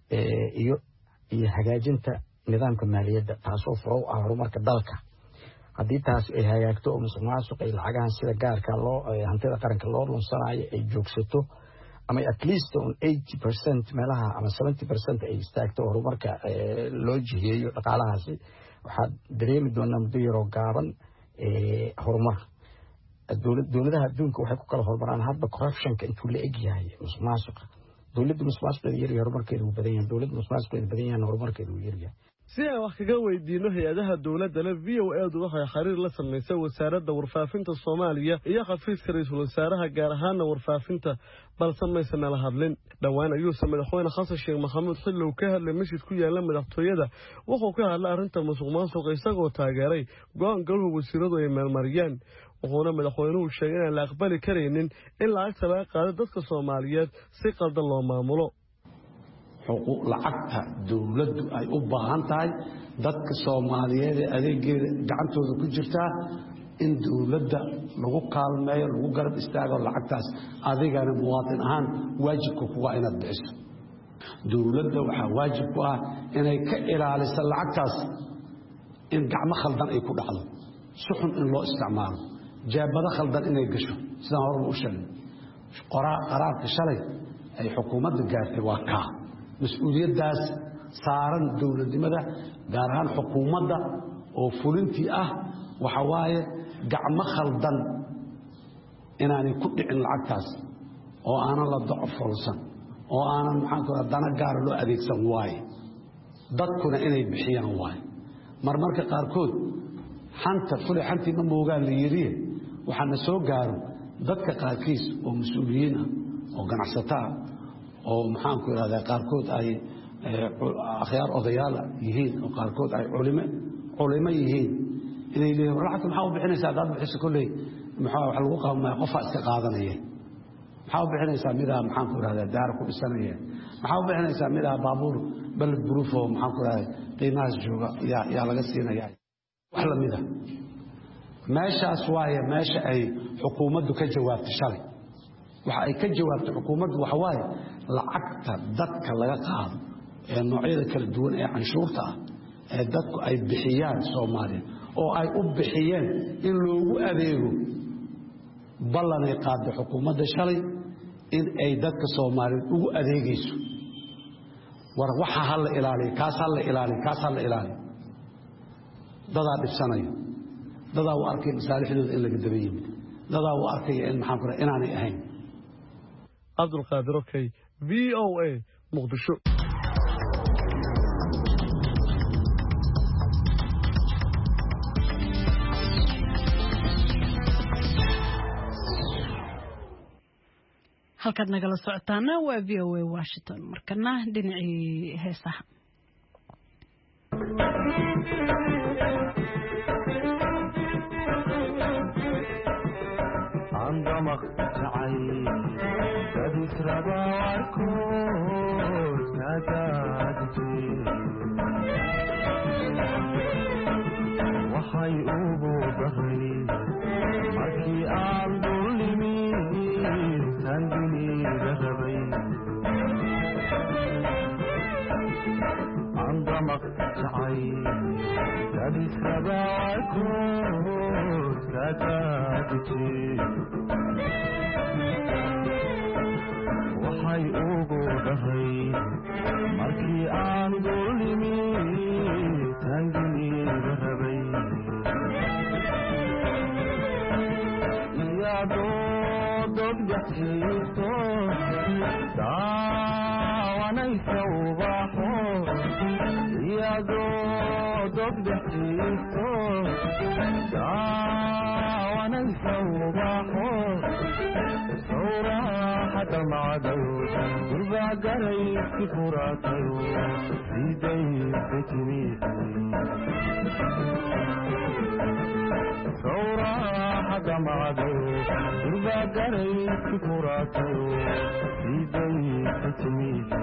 iyo iyo hagaajinta nidaamka maaliyadda taasoo furo ah horumarka dalka haddii taas ay hagaagto oo musuqmaasuqa iyo lacagahan sida gaarka loo hantida qaranka loo lunsanayo ay joogsato ama at least on eighty percent meelaha ama seventy percent ay istaagto horumarka loo jiheeyo dhaqaalahaasi waxaad dareemi doonaa muddo yaroo gaaban horumar dawladaha adduunka waxay ku kala horumaraan hadba corruptionka intuu la eg yahay musuqmaasuqa dawladda musuqmaasuqeeda yar yahay horumarkeedu wuu badan yahay dawladda musuqmaasuqeeda badan yahay horumarkeedu wuu yar yahay si aan wax kaga weydiino hay'adaha dawladda la V O A-du waxay xiriir la sameysay wasaaradda warfaafinta Soomaaliya iyo xafiiska ra'iisul wasaaraha gaar ahaan warfaafinta balse maysan la hadlin dhawaan ayuu madaxweyne Xasan Sheekh Maxamuud xilli ka hadlay masjid ku yaala madaxtooyada wuxuu ka hadlay arrinta musuqmaasuqa isagoo taageeray go'aan golaha wasiiradu ay meelmariyeen wuxuuna madaxweynuhu sheegay in la aqbali kareynin in lacagta laga qaado dadka Soomaaliyeed si qaldan loo maamulo xuquuq lacagta dawladdu ay u baahan tahay dadka Soomaaliyeed ee adeegeeda gacantooda ku jirta in dawladda lagu kaalmeeyo lagu garab istaago lacagtaas adigana muwaadin ahaan waajibka kuwa inaad bixiso dawladda waxa waajib ku ah inay ka ilaaliso lacagtaas in gacmo khaldan ay ku dhacdo suxun in loo isticmaalo jaabada khaldan inay gasho sidaan hore u sheegnay qaraarka shalay ay xukuumadda gaartay waa kaa mas-uuliyaddaas saaran dowladnimada gaar ahaan xukuumadda oo fulintii ah waxa waaye gacmo khaldan inaanay ku dhicin lacagtaas oo aanan la docfolsan oo aanan maxaan ku radaa dana gaara loo adeegsan waaye dadkuna inay bixiyaan waaye marmarka qaarkood xanta fulay xantii ma moogaan la yidhi waxaana soo gaaro dadka qaarkiis oo mas-uuliyiin ah oo ganacsato ah oo maxaan ku radaa qaarkood ay akhyaar odayaal yihiin oo qaarkood ay culimo culimo yihiin inay leeyihiin lacagta maxaa u bixinaysaa haddaad bixiso kolley maxaa wax lagu qabanaya qofaa iska qaadanaya maxaa u bixinaysaa midaa maxaan ku rahdaa daara ku dhisanaya maxaa u bixinaysaa midaa baabuur balad buruuf oo maxaan ku rahdaa qiimahaas jooga yaa yaa laga siinaya wax la mida meeshaas waaye meesha ay xukuumaddu ka jawaabtay shalay waxa ay ka jawaabtay xukuumaddu waxa waaye lacagta dadka laga qaado ee noocyada kala duwan ee canshuurta ah ee dadku ay bixiyaan Soomaaliya oo ay u bixiyeen in loogu adeego ballanay qaado xukuumadda shalay in ay dadka Soomaaliyeed ugu adeegayso war waxa hal la ilaaliyo kaas hal la ilaaliyo kaas hal la ilaaliyo dadaa dhibsanayo dadaa u arkay masaalixdooda in laga daba yimid dadaa u arkay in maxaan ku rahay inaanay ahayn Abdulqaadir Okay V O A Muqdisho halkaad nagala socotaana waa V O A Washington markana dhinacii heesaha عندما تعي تذكر باركوز نتاجتي وحي أبو ظهري مكي عبد اليمين سندني ذهبي عندما تعي تذكر باركوز نتاجتي waxay ugu dhahay markii aan dulimi tanginiga rabay iyadoo dogdaxiisto daawanaysa ubaxo iyadoo dogdaxiisto daawanaysa ubaxo صراحة معدو قربع قريب كفراتيو سيدي بتميتي صراحة معدو قربع قريب كفراتيو سيدي بتميتي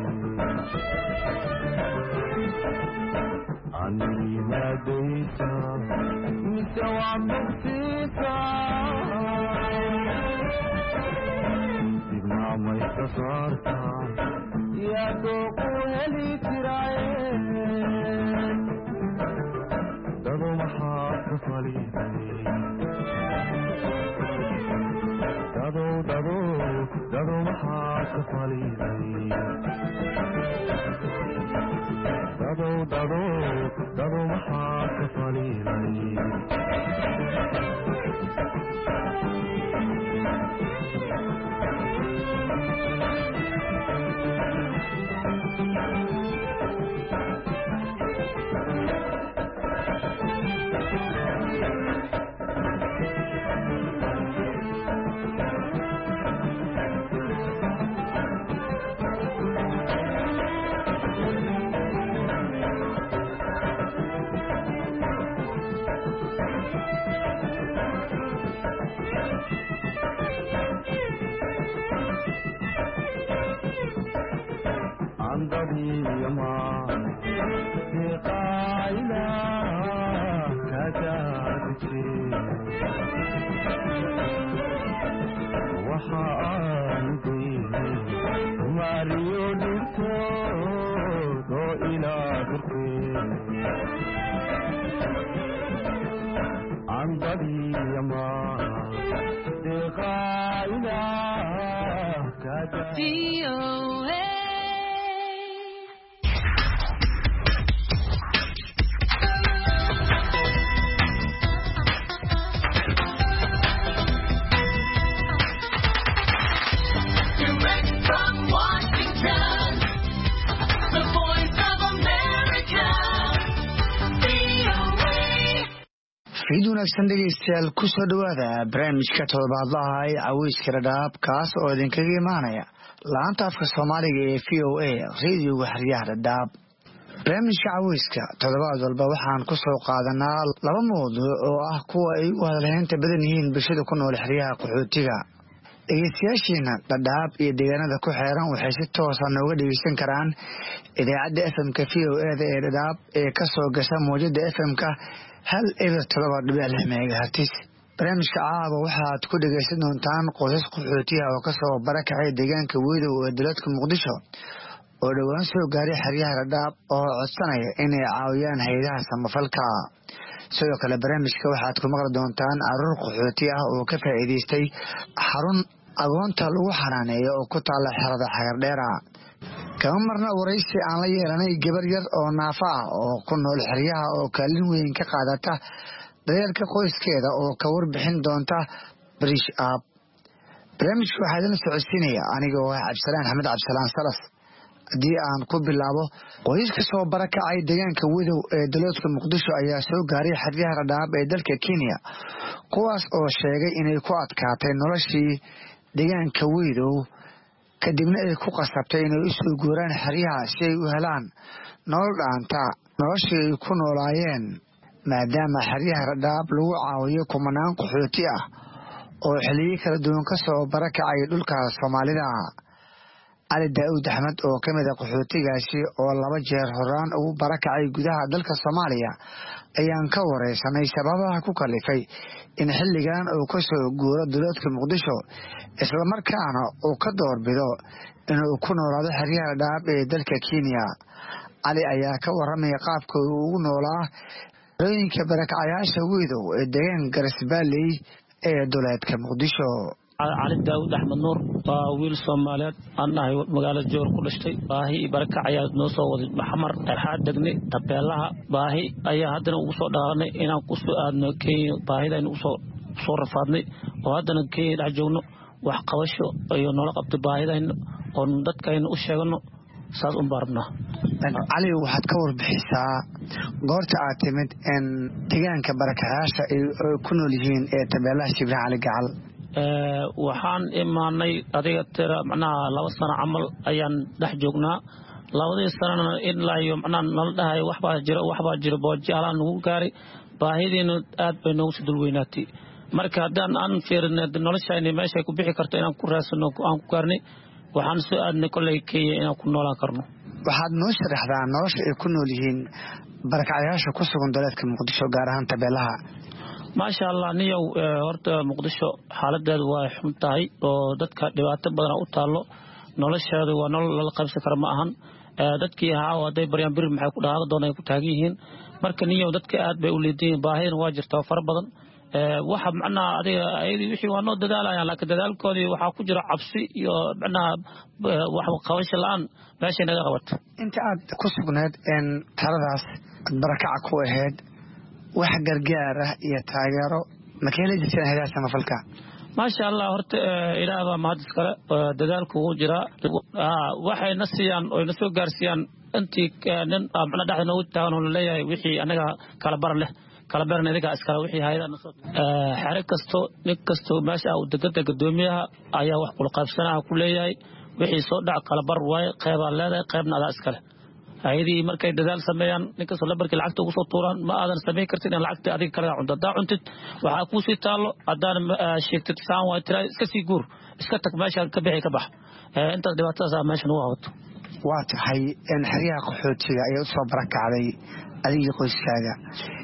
عني ما ديسا نسوى بسيسا ما استصارتا يا دوقو هلي تراين دادو محاك فليسي دادو دادو دادو محاك فليسي دادو دادو دادو محاك فليسي fiid wanaagsan dhegaystayaal ku soo dhowaada barnaamijka toddobaadlaha ee caweyska dhadhaab kaas oo idinkaga imaanaya laanta afka soomaaliga ee v o a radioga xeryaha dhadhaab barnaamijka caweyska toddobaad walba waxaan ku soo qaadanaa laba mawduuc oo ah kuwa ay u hadalhaynta badan yihiin bulshada ku nool xeryaha qaxootiga dhegeystayaashiina dhadhaab iyo deegaanada ku xeeran waxay si toosa nooga dhegeysan karaan idaacadda f m-ka v o eda ee dhadhaab ee kasoo gasha mawjada f m-ka hal eber todoba dhibic lix megahertis barnaamijka caaba waxaad ku dhegaysan doontaan qoysas qaxootiya oo kasoo barakacay deegaanka weydow ee dowladka muqdisho oo dhowaan soo gaaray xeryaha dhadhaab oo codsanaya inay caawiyaan hay-adaha samafalka sidoo kale barnaamijka waxaad ku maqli doontaan caruur qaxooti ah oo ka faa'iidaystay xarun agoonta lagu xanaaneeyo oo ku taalla xerada xagardheera kama marna waraysi aan la yeelanay gabar yar oo naafa ah oo ku nool xeryaha oo kaalin weyn ka qaadata daryeelka qoyskeeda oo ka warbixin doonta bariish aab barnaamijka waxaa idin socodsiinaya anigoo ah cabdisalaan axmed cabdisalaan salas haddii aan ku bilaabo qoys ka soo barakacay deegaanka wadow ee dowladka muqdisho ayaa soo gaaray xeryaha dhadhaab ee dalka kenya kuwaas oo sheegay inay ku adkaatay noloshii deegaanka wadow kadibna ay ku qasabtay inay u soo guuraan xeryaha si ay u helaan nolol dhaanta noloshii ay ku noolaayeen maadaama xeryaha dhadhaab lagu caawiyo kumanaan qaxooti ah oo xiliyo kala duwan ka soo barakacay dhulka soomaalida cali daa'uud axmed oo ka mid a qaxootigaasi oo laba jeer horaan ugu barakacay gudaha dalka soomaaliya ayaan ka wareysanay sababaha ku kalifay in xilligan uu ka soo guuro dowladka muqdisho islamarkaana uu ka doorbido inuu ku noolaado xeryaha dhadhaab ee dalka kenya cali ayaa ka waramaya qaabka uu ugu noolaa rooyinka barakacayaasha weydow ee deegaan garasbaaley ee dowladka muqdisho cali daawud axmed nuur waa wiil soomaaliyeed aan nahay magaalada joor ku dhashtay baahi iyo barakac ayaa noo soo waday maxamar erxaad degnay tabeelaha baahi ayaa haddana ugu soo dhaqaaqnay inaan ku soo aadno kenya baahidaynu usoo soo rafaadnay oo haddana kenya dhex joogno wax qabasho iyo noola qabtay baahidayna oon dadkayna u sheegano saas un baa rabnaa cali waxaad ka warbixisaa goorta aad timid in deegaanka barakacayaasha ay ku nool yihiin ee tabeelaha shibre cali gacal waxaan imaanay adiga tira macnaha laba sano camal ayaan dhex joognaa labadii sanana ilaa iyo macnaha nala dhahay waxbaa jiro waxbaa jiro booji alaan nagu gaaray baahidiina aad bay noogu soo dulweynaatay marka haddaan aan fiirinay noloshayna meeshay ku bixi karto inaan ku raadsano aan ku gaarnay waxaan soo aadnay kolley kenya inaan ku noolaan karno waxaad noo sharaxdaa nolosha ay ku nool yihiin barakacayaasha ku sugan dowladka muqdisho gaar ahaan tabeelaha maasha allah niyow horta muqdisho xaaladeedu waa xun tahay oo dadka dhibaato badana u taallo nolosheedu waa nolol lala qaybsan kara ma ahan dadkii ahaa hadday baryaan biri maxay ku dhaqaaqi doona ay ku taagan yihiin marka niyow dadka aad bay u liidan yihiin baahidina waa jirtaa fara badan waxa macnaha adiga ayadii wixii waa noo dadaalayaan laakiin dadaalkoodii waxaa ku jira cabsi iyo macnaha wax qabasho la-aan meeshay naga qabato inta aad ku sugneed taladaas aad barakaca ku ahayd wax gargaar ah iyo taageero ma ka heli jirteen hay'adaha samafalka maasha allah horta ilaah baa mahad iskale dadaalku wuu jiraa waxay na siiyaan oo na soo gaarsiiyaan intii nin macnaha dhexda noogu taagan oo laleeyahay wixii anaga kala bar leh kala barna idiga iskale wixii hay'adaha na soo xere kasto nin kasto meesha uu degada gadoomiyaha ayaa wax kula qaybsanaha ku leeyahay wixii soo dhac kala bar waaye qeybaa leedahay qeybna adaa iskale hay'adii markay dadaal sameeyaan ninkastoo labarkii lacagta ugu soo tuuraan ma aadan samayn kartid in lacagta adiga kalaga cunto haddaa cuntid waxaa kuu sii taallo haddaan sheegtid saan waa tiraa iska sii guur iska tag meesha ka bixi ka bax intaas dhibaatadaas meesha nagu hawato waa tahay xeryaha qaxootiga ayaa u soo barakacday adigii qoyskaaga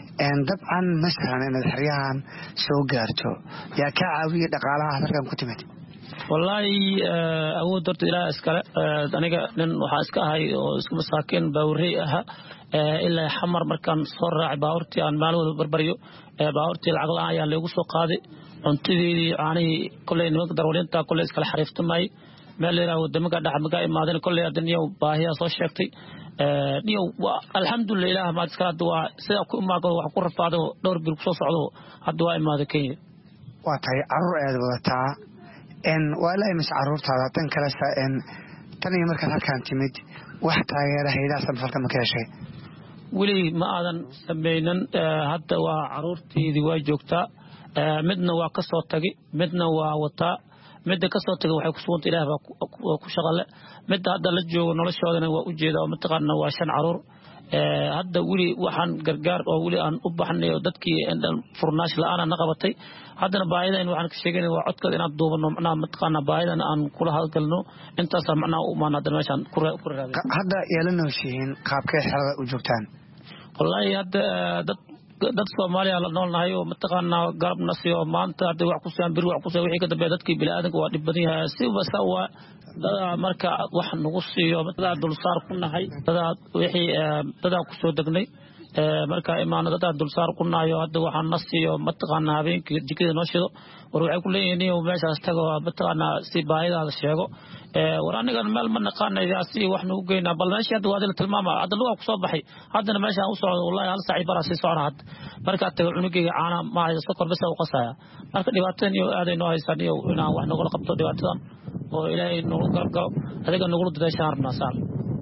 dabcan masalan inaad xeryahan soo gaarto yaa kaa caawiyey dhaqaalaha halkan ku timid wallaahi awood horta ilaah iskale aniga nin waxaa iska ahay oo iska masaakiin baawurey aha ilaa xamar markaan soo raacay baabuurtii aan maalin walba barbaryo baabuurtii lacag la-aan ayaa leegu soo qaaday cuntadeedii caanihii kolley nimanka darwaliinta kolley iskala xariiftamayay meel leeyahay wadamada dhaxmaga imaadeen kulli adniyo baahiya soo sheegtay ee niyo alxamdulillah ilaaha ma iskala duwa sida ku imaado wax ku rafaado dhowr bil ku soo socdo hadda waa imaado Kenya waa tahay caruur aad wadataa in walaa imis caruurtaada tan kala saain tan iyo marka halkaan timid wax taageera hay'adaha samafalka ma ka heshay wali ma aadan sameeynan hadda waa caruurteedii waa joogtaa midna waa ka soo tagay midna waa wataa midda ka soo tagay waxay ku suuntay ilaahay ku shaqale midda hadda la joogo noloshoodana waa u jeedaa mataqaana waa shan caruur ee hadda wali waxaan gargaar oo wali aan u baxnay dadkii furnaash la'aan na qabatay haddana baayideen waxaan ka sheegaynaa waa codkada inaan duubano macnaha mataqaana baayidan aan kula hadalno intaas macnaha u maana meeshan ku raadin hadda yeelano shiin qaabkay xirada u joogtaan wallahi hadda dad dad Soomaaliya la noolnahay oo mataqaana garab nasiyo maanta hadda wax ku saan bir wax ku soo wixii ka dambeeyay dadkii bilaadanka waa dhib badan yahay si wasa waa dada marka wax nagu siiyo dada dulsaar ku nahay dada wixii dada ku soo dagnay ee marka imaano dada dulsaar ku nahay hadda waxaan nasiyo mataqaana habeenkii jikada noo shido war waxay ku leeyihiin inuu meeshaas tago mataqaana si baahida sheego ee war aniga meel ma naqaanay si wax nagu geeyna bal meesha hadda waa tilmaama hadda luga ku soo baxay haddana meesha u socdo wallahi hal saaci bara si socod marka tago cunugeyga caana ma haysto sokor bas oo qasaya marka dhibaatada iyo aaday noo haysan iyo inaan wax nagu qabto dhibaatadan oo ilaahay noo gargaro adiga nagu daday shaarna saar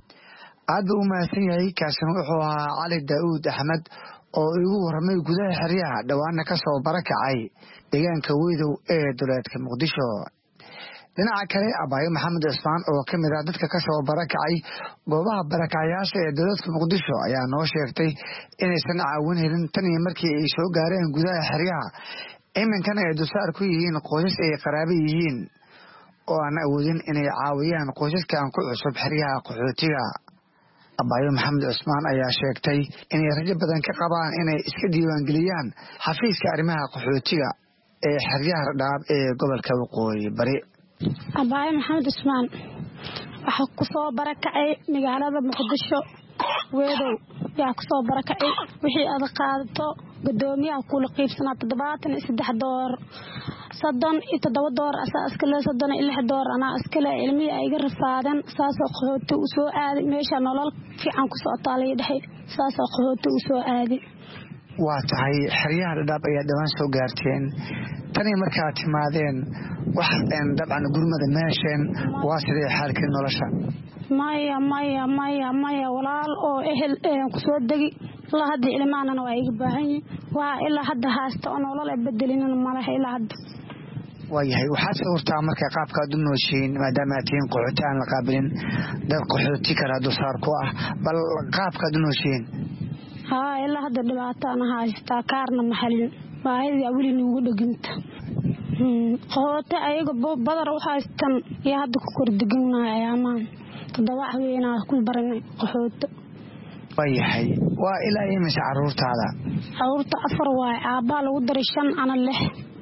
aad u mahadsan yahay kaasina wuxuu ahaa Cali Daawud Axmed oo igu warramay gudaha xeryaha dhawaana ka soo barakacay deegaanka Weydow ee dowladka Muqdisho dhinaca kale Abaayo Maxamed Ismaan oo kamid ah dadka ka soo barakacay goobaha barakacayaasha ee dowladka Muqdisho ayaa noo sheegtay inaysan caawin helin tan iyo markii ay soo gaareen gudaha xeryaha iminkana ay dulsaar ku yihiin qoysas ay qaraabo yihiin oo aan awoodin inay caawiyaan qoysaska aan ku cusub xeryaha qaxootiga Abaayo Maxamed Ismaan ayaa sheegtay inay rajo badan ka qabaan inay iska diiwaan geliyaan xafiiska arrimaha qaxootiga ee xeryaha dhaab ee gobolka Waqooyi Bari Abaayo Maxamed Ismaan waxa ku soo barakacay magaalada Muqdisho Weydow yaa ku soo barakacay wixii aad qaadato gudoomiyaha kula qiibsanaa toddobaatan iyo saddex doolar soddon iyo toddoba doolar asaa iskale soddon iyo lix doolar anaa iskale ilmihi ay iga rafaadeen saasoo qaxooti u soo aaday meesha nolol fiican ku socotaa la dhahay saasoo qaxooti u soo aaday waa tahay xeryaha dhadhaab ayaa dhawaan soo gaarteen tani markaa timaadeen wax dabcan gurmada meesheen waa sidee xaalkii nolosha maya maya maya maya walaal oo ehel ku soo degi la hadii ilmaanana waa iga baahan yihiin waa ilaa hadda haasta oo nolol ay bedelinana malaha ilaa hadda waayahay waxaad sawirtaa marka qaabka aad u nooshiin maadaama aad tihiin qaxooti aan la qaabilin dad qaxooti kala dulsaar ku ah bal qaabka aad u nooshiin haa ilaa hadda dhibaatana haystaa kaarna maxalin baahida weli nugu dhiganta qaxooti ayaga badar u haystan iyo hadda ku kordhiganahay amaan toddoba haweenaa ku baranay qaxooti waayahay waa ilaa imisa caruurtaada caruurta afar waay aabaa lagu daray shan ana lix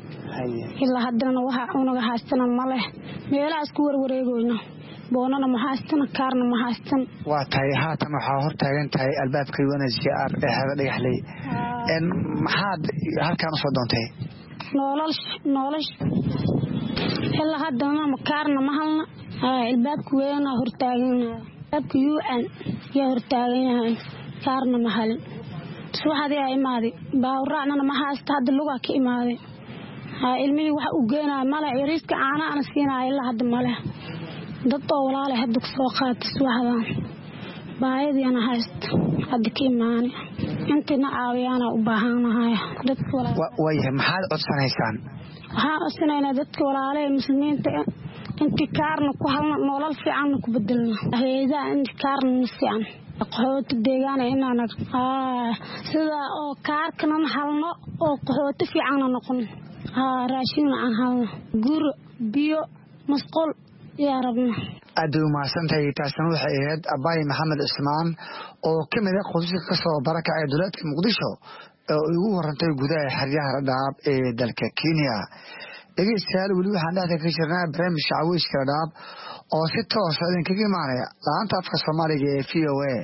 ilaa haddana waxa unaga haystana ma leh meelahaas ku warwareegoyna boonana ma haystan kaarna ma haystan waa tahay haatan waxaa hor taagan tahay albaabka U N H C R ee xerada dhagaxley en maxaad halkaan u soo doontay nolol nolol ilaa haddana ma kaarna ma halna albaabka weena hor taagan albaabka U N yaa hor taagan yahay kaarna ma halin subaxdii ay imaaday baawraacna ma haysta hadda lugaa ka imaaday ilmihii waxa uu geenaa male yariiska caana aan siinaa ilaa hadda male dad oo walaal hadda ku soo qaatay subaxdan baayadiina haysta hadda ka imaanay intina caawiyana u baahanahay dadka walaal waayahay maxaad codsanaysaan waxaan codsanaynaa dadka walaalaha muslimiinta intii kaarna ku halna nolol fiican ku bedelna hay'adaha intii kaarna fiican qaxooti deegaan inaan ah sida oo kaarkana halno oo qaxooti fiican noqon ها راشين عنها جور بيو مسقول يا ربنا أدو ما سنتي تاسنو حياد أباي محمد إسمان أو كم ذا قصص قصة بركة عدلات مقدسه يقول رنتي جودة حريها رداب دلك كينيا إذا السؤال ولو حنا تكشرنا برام الشعويش كرداب أو ستة وصلين كذي معنا لا أنت أفكر سماري في أوه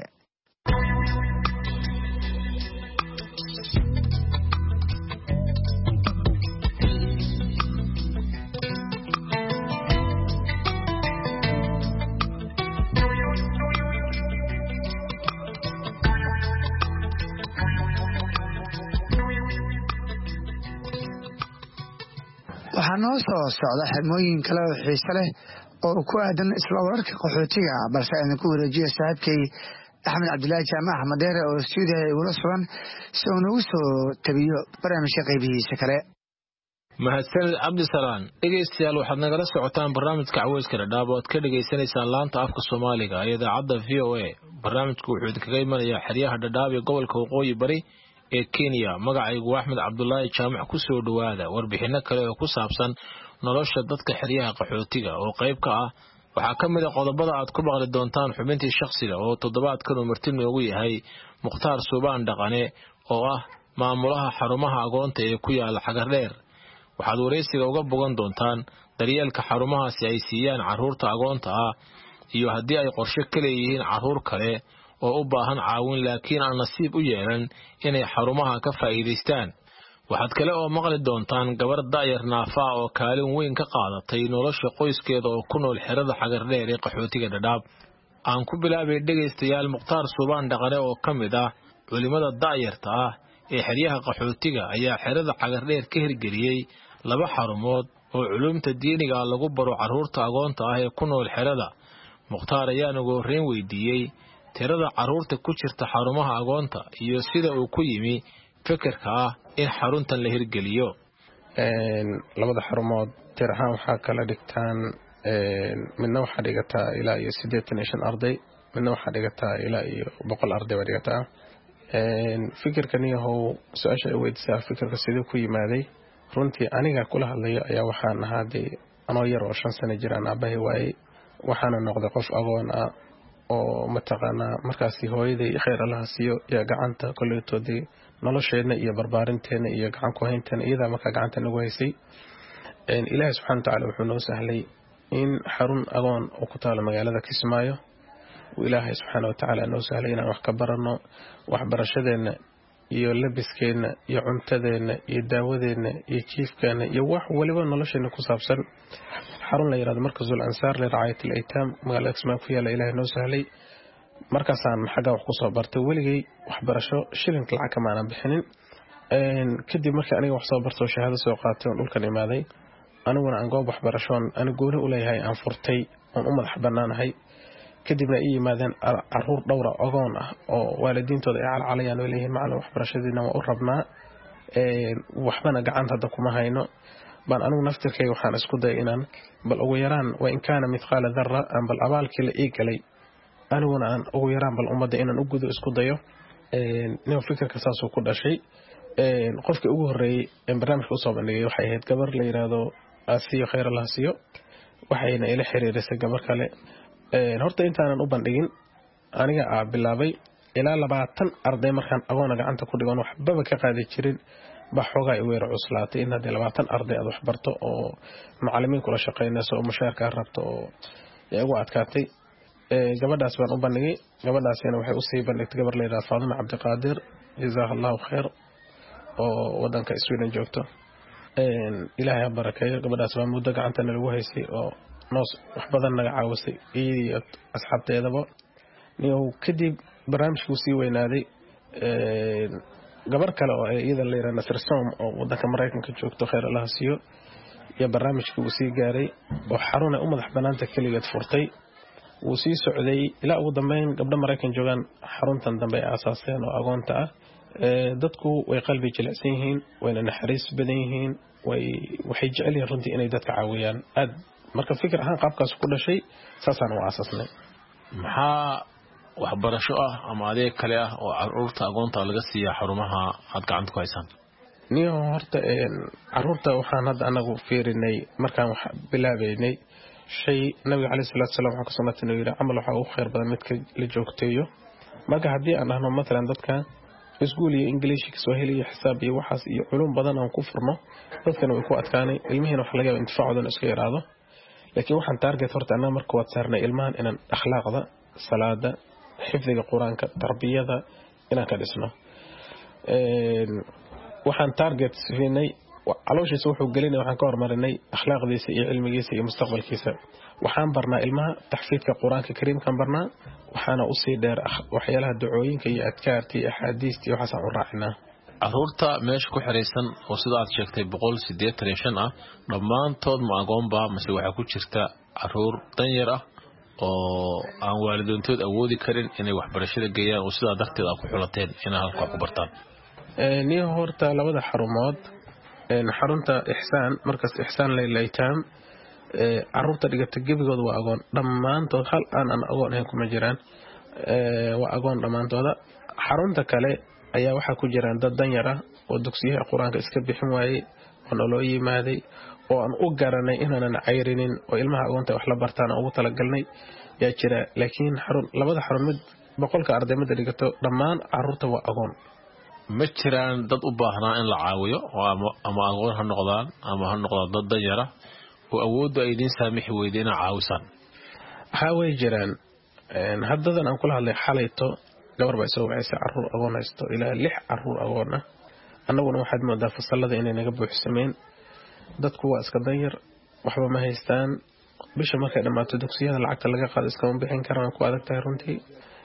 waxaa noo soo socda xirmooyin kale oo xiise leh oo ku aadan isla wararka qaxootiga balse aynu ku wareejiyo saaxiibkay axmed cabdilaahi jaamac axmed dheere oo stuudiyaha igula sugan si uu nagu soo tabiyo barnaamijka qaybihiisa kale. mahadsanid cabdisalaan. dhegaystayaal waxaad nagala socotaan barnaamijka caweyska dhadhaab oo aad ka dhagaysanaysaan laanta afka soomaaliga ee idaacadda v o a. barnaamijku wuxuu idinkaga imanayaa xeryaha dhadhaab ee gobolka waqooyi bari ee kenya. magacaygu axmed cabdulaahi jaamac. ku soo dhowaada warbixinno kale oo ku saabsan nolosha dadka xeryaha qaxootiga oo qayb ka ah. waxaa ka mid a qodobada aad ku maqli doontaan xubintii shakhsiga oo toddobaadkan uu marti noogu yahay mukhtaar suubaan dhaqane oo ah maamulaha xarumaha agoonta ee ku yaala xagardheer. waxaad waraysiga uga bogan doontaan daryeelka xarumahaasi ay siiyaan carruurta agoonta ah iyo haddii ay qorshe ka leeyihiin carruur kale oo u baahan caawin laakiin aan nasiib u yeelan inay xarumaha ka faa'iidaystaan. waxaad kale oo maqli doontaan gabar da'yar naafa oo kaalin weyn ka qaadatay nolosha qoyskeeda oo ku nool xerada xagardheer ee qaxootiga dhadhaab. aan ku bilaabay dhegaystayaal mukhtaar suubaan dhaqane oo ka mid ah culimmada da'yarta ah ee xeryaha qaxootiga ayaa xerada xagardheer ka hirgeliyey laba xarumood oo culumta diiniga lagu baro carruurta agoonta ah ee ku nool xerada. mukhtaar ayaan ugu horreyn weydiiyey tirada carruurta ku jirta xarumaha agoonta iyo sida uu ku yimi fikirka ah in xaruntan la hirgeliyo. labada xarumood tir ahaan waxaa kala dhigtaan midna waxaa dhigataa ilaa iyo siddeetan iyo shan arday, midna waxaa dhigataa ilaa iyo boqol arday baa dhigataa. fikirkan yahow su-aasha ay weydiisaa fikirka siduu ku yimaaday. runtii aniga kula hadlayo ayaa waxaan ahaa dee anoo yar oo shan sano jiraan aabbahay waayey, waxaana noqday qof agoon ah oo mataqaanaa markaasi hooyaday khayr allaha siiyo iyo gacanta koleytoodii nolosheenna iyo barbaarinteena iyo gacan ku haynteena iyadaa markaa gacanta nagu haysay. ilaahay subxana watacaala wuxuu noo sahlay in xarun agoon oo ku taalo magaalada Kismaayo uu ilaahay subxaana watacaala noo sahlay inaan wax ka baranno. waxbarashadeenna iyo labiskeena iyo cuntadeenna iyo daawadeena iyo jiifkeena iyo wax waliba nolosheena ku saabsan xarun la yiraahdo markazul ansaar li ra'ayat al-aytam magaalada Kismaayo ku yaala ilaahay noo sahlay. markaasaan xagga wax ku soo bartay weligay waxbarasho shilin lacag kama aan bixinin. kadib markii aniga wax soo barto shahaado soo qaatay oo dhulkan imaaday aniguna aan goob waxbarasho aan gooni u leeyahay aan furtay oo u madax banaanahay. kadibna ay yimaadeen carruur dhowr ah agoon ah oo waalidiintooda ay calcalayaan oo leeyihiin macallin waxbarashadiina waa u rabnaa waxbana gacanta hadda kuma hayno. baan anigu naftirkay waxaan isku dayay inaan bal ugu yaraan waa in kaana mithqaala dharra aan bal abaalkii la ii galay aniguna aan ugu yaraan bal ummadda inaan u gudo isku dayo. nin fikirka saasuu ku dhashay. qofkii ugu horreeyey ee barnaamijka usoo bandhigay waxay ahayd gabar la yidhaahdo asiyo khayr allah siyo, waxayna ila xiriirisay gabar kale. horta intaanan u bandhigin aniga aa bilaabay ilaa labaatan arday markaan agoona gacanta ku dhigan waxbaba ka qaadi jirin baa xoogaa i weera cuslaatay in haddii labaatan arday aad wax barto oo macallimiin kula shaqaynayso oo mushaarkaa rabto oo ugu adkaatay. gabadhaas baan u bandhigay. gabadhaasina waxay usii bandhigtay gabar la yidhaha faadima cabdiqaadir jazaaha allahu khayr oo wadanka Sweden joogto. ilaahay ha barakeeyo. gabadhaas baa muddo gacantana lagu haysay oo noos wax badan naga caawisay iyo asxaabteedaba. niyow kadib barnaamijkuu sii weynaaday. gabar kale oo iyada la yiraahdo Nasir Soom oo wadanka Mareykanka joogto khayr allaha siiyo iyo barnaamijkii uu sii gaaray oo xarun ay u madax banaanta kaligeed furtay. wuu sii socday ilaa ugu dambeyn gabdho Mareykan joogaan xaruntan dambe ay aasaaseen oo agoonta ah. dadku way qalbi jilicsan yihiin, wayna naxariis badan yihiin, way waxay jecel yihiin runtii inay dadka caawiyaan aad. marka fikir ahaan qaabkaas ku dhashay saasaan u aasaasnay. maxaa waxbarasho ah ama adeeg kale ah oo carruurta agoonta laga siiyaa xarumaha aad gacanta ku haysaan? niyo horta carruurta waxaan hadda anagu fiirinay markaan wax bilaabaynay shay nabiga calayhi salaatu wasalaam waxa ka sunnatay inuu yiri amal waxa ugu khayr badan midka la joogteeyo. marka haddii aan dhahno matalan dadka iskuul iyo English Kiswahili iyo xisaab iyo waxaas iyo culum badan aan ku furno dadkana way ku adkaanay ilmihiina wax laga yaabo intifaacoodana iska yaraado. laakiin waxaan target horta annaga marka waad saarnay ilmahan inaan akhlaaqda, salaada, xifdiga quraanka, tarbiyada inaan ka dhisno. waxaan target siinay calooshiisa wuxuu gelinay waxaan ka hormarinay akhlaaqdiisa iyo cilmigiisa iyo mustaqbalkiisa. waxaan barnaa ilmaha taxfiidka quraanka kariimkan barnaa, waxaana u sii dheer waxyaalaha ducooyinka iyo adkaarta iyo axaadiista iyo waxaas aan u raacinaa. caruurta meesha ku xiraysan oo sida aad sheegtay boqol siddeetan iyo shan ah dhammaantood ma agoonba mase waxaa ku jirta caruur danyar ah oo aan waalidoontood awoodi karin inay waxbarashada geeyaan oo sidaa darteed aad ku xulateen inay halkaa ku bartaan niyo horta labada xarumood xarunta ixsaan markaas ixsaan laylaytaam caruurta dhigata gebigooda waa agoon dhammaantood hal aan aan agoon ahayn kuma jiraan waa agoon dhammaantooda xarunta kale ayaa waxaa ku jiraan dad danyar ah oo dugsiyaha qur-aanka iska bixin waayey oo naloo yimaaday oo aan u garanay inaanan cayrinin oo ilmaha agoonta wax la bartaan ugu talagalnay yaa jira laakiin xarun labada xarun mid boqolka ardaymada dhigato dhammaan caruurta waa agoon ma jiraan dad u baahnaa in la caawiyo ama agoon ha noqdaan ama ha noqdaan dad danyara oo awoodda ay idiin saamixi weyda inaa caawisaan haa way jiraan haddadan aan kula hadlay xalayto gabar baa isoo wacaysa caruur agoon haysto ilaa lix caruur agoon ah annaguna waxaad moodaa fasalada inay naga buuxsameen dadku waa iska danyar waxba ma haystaan bisha markay dhammaato dugsiyada lacagta laga qaado iskama bixin karaan way ku adag tahay runtii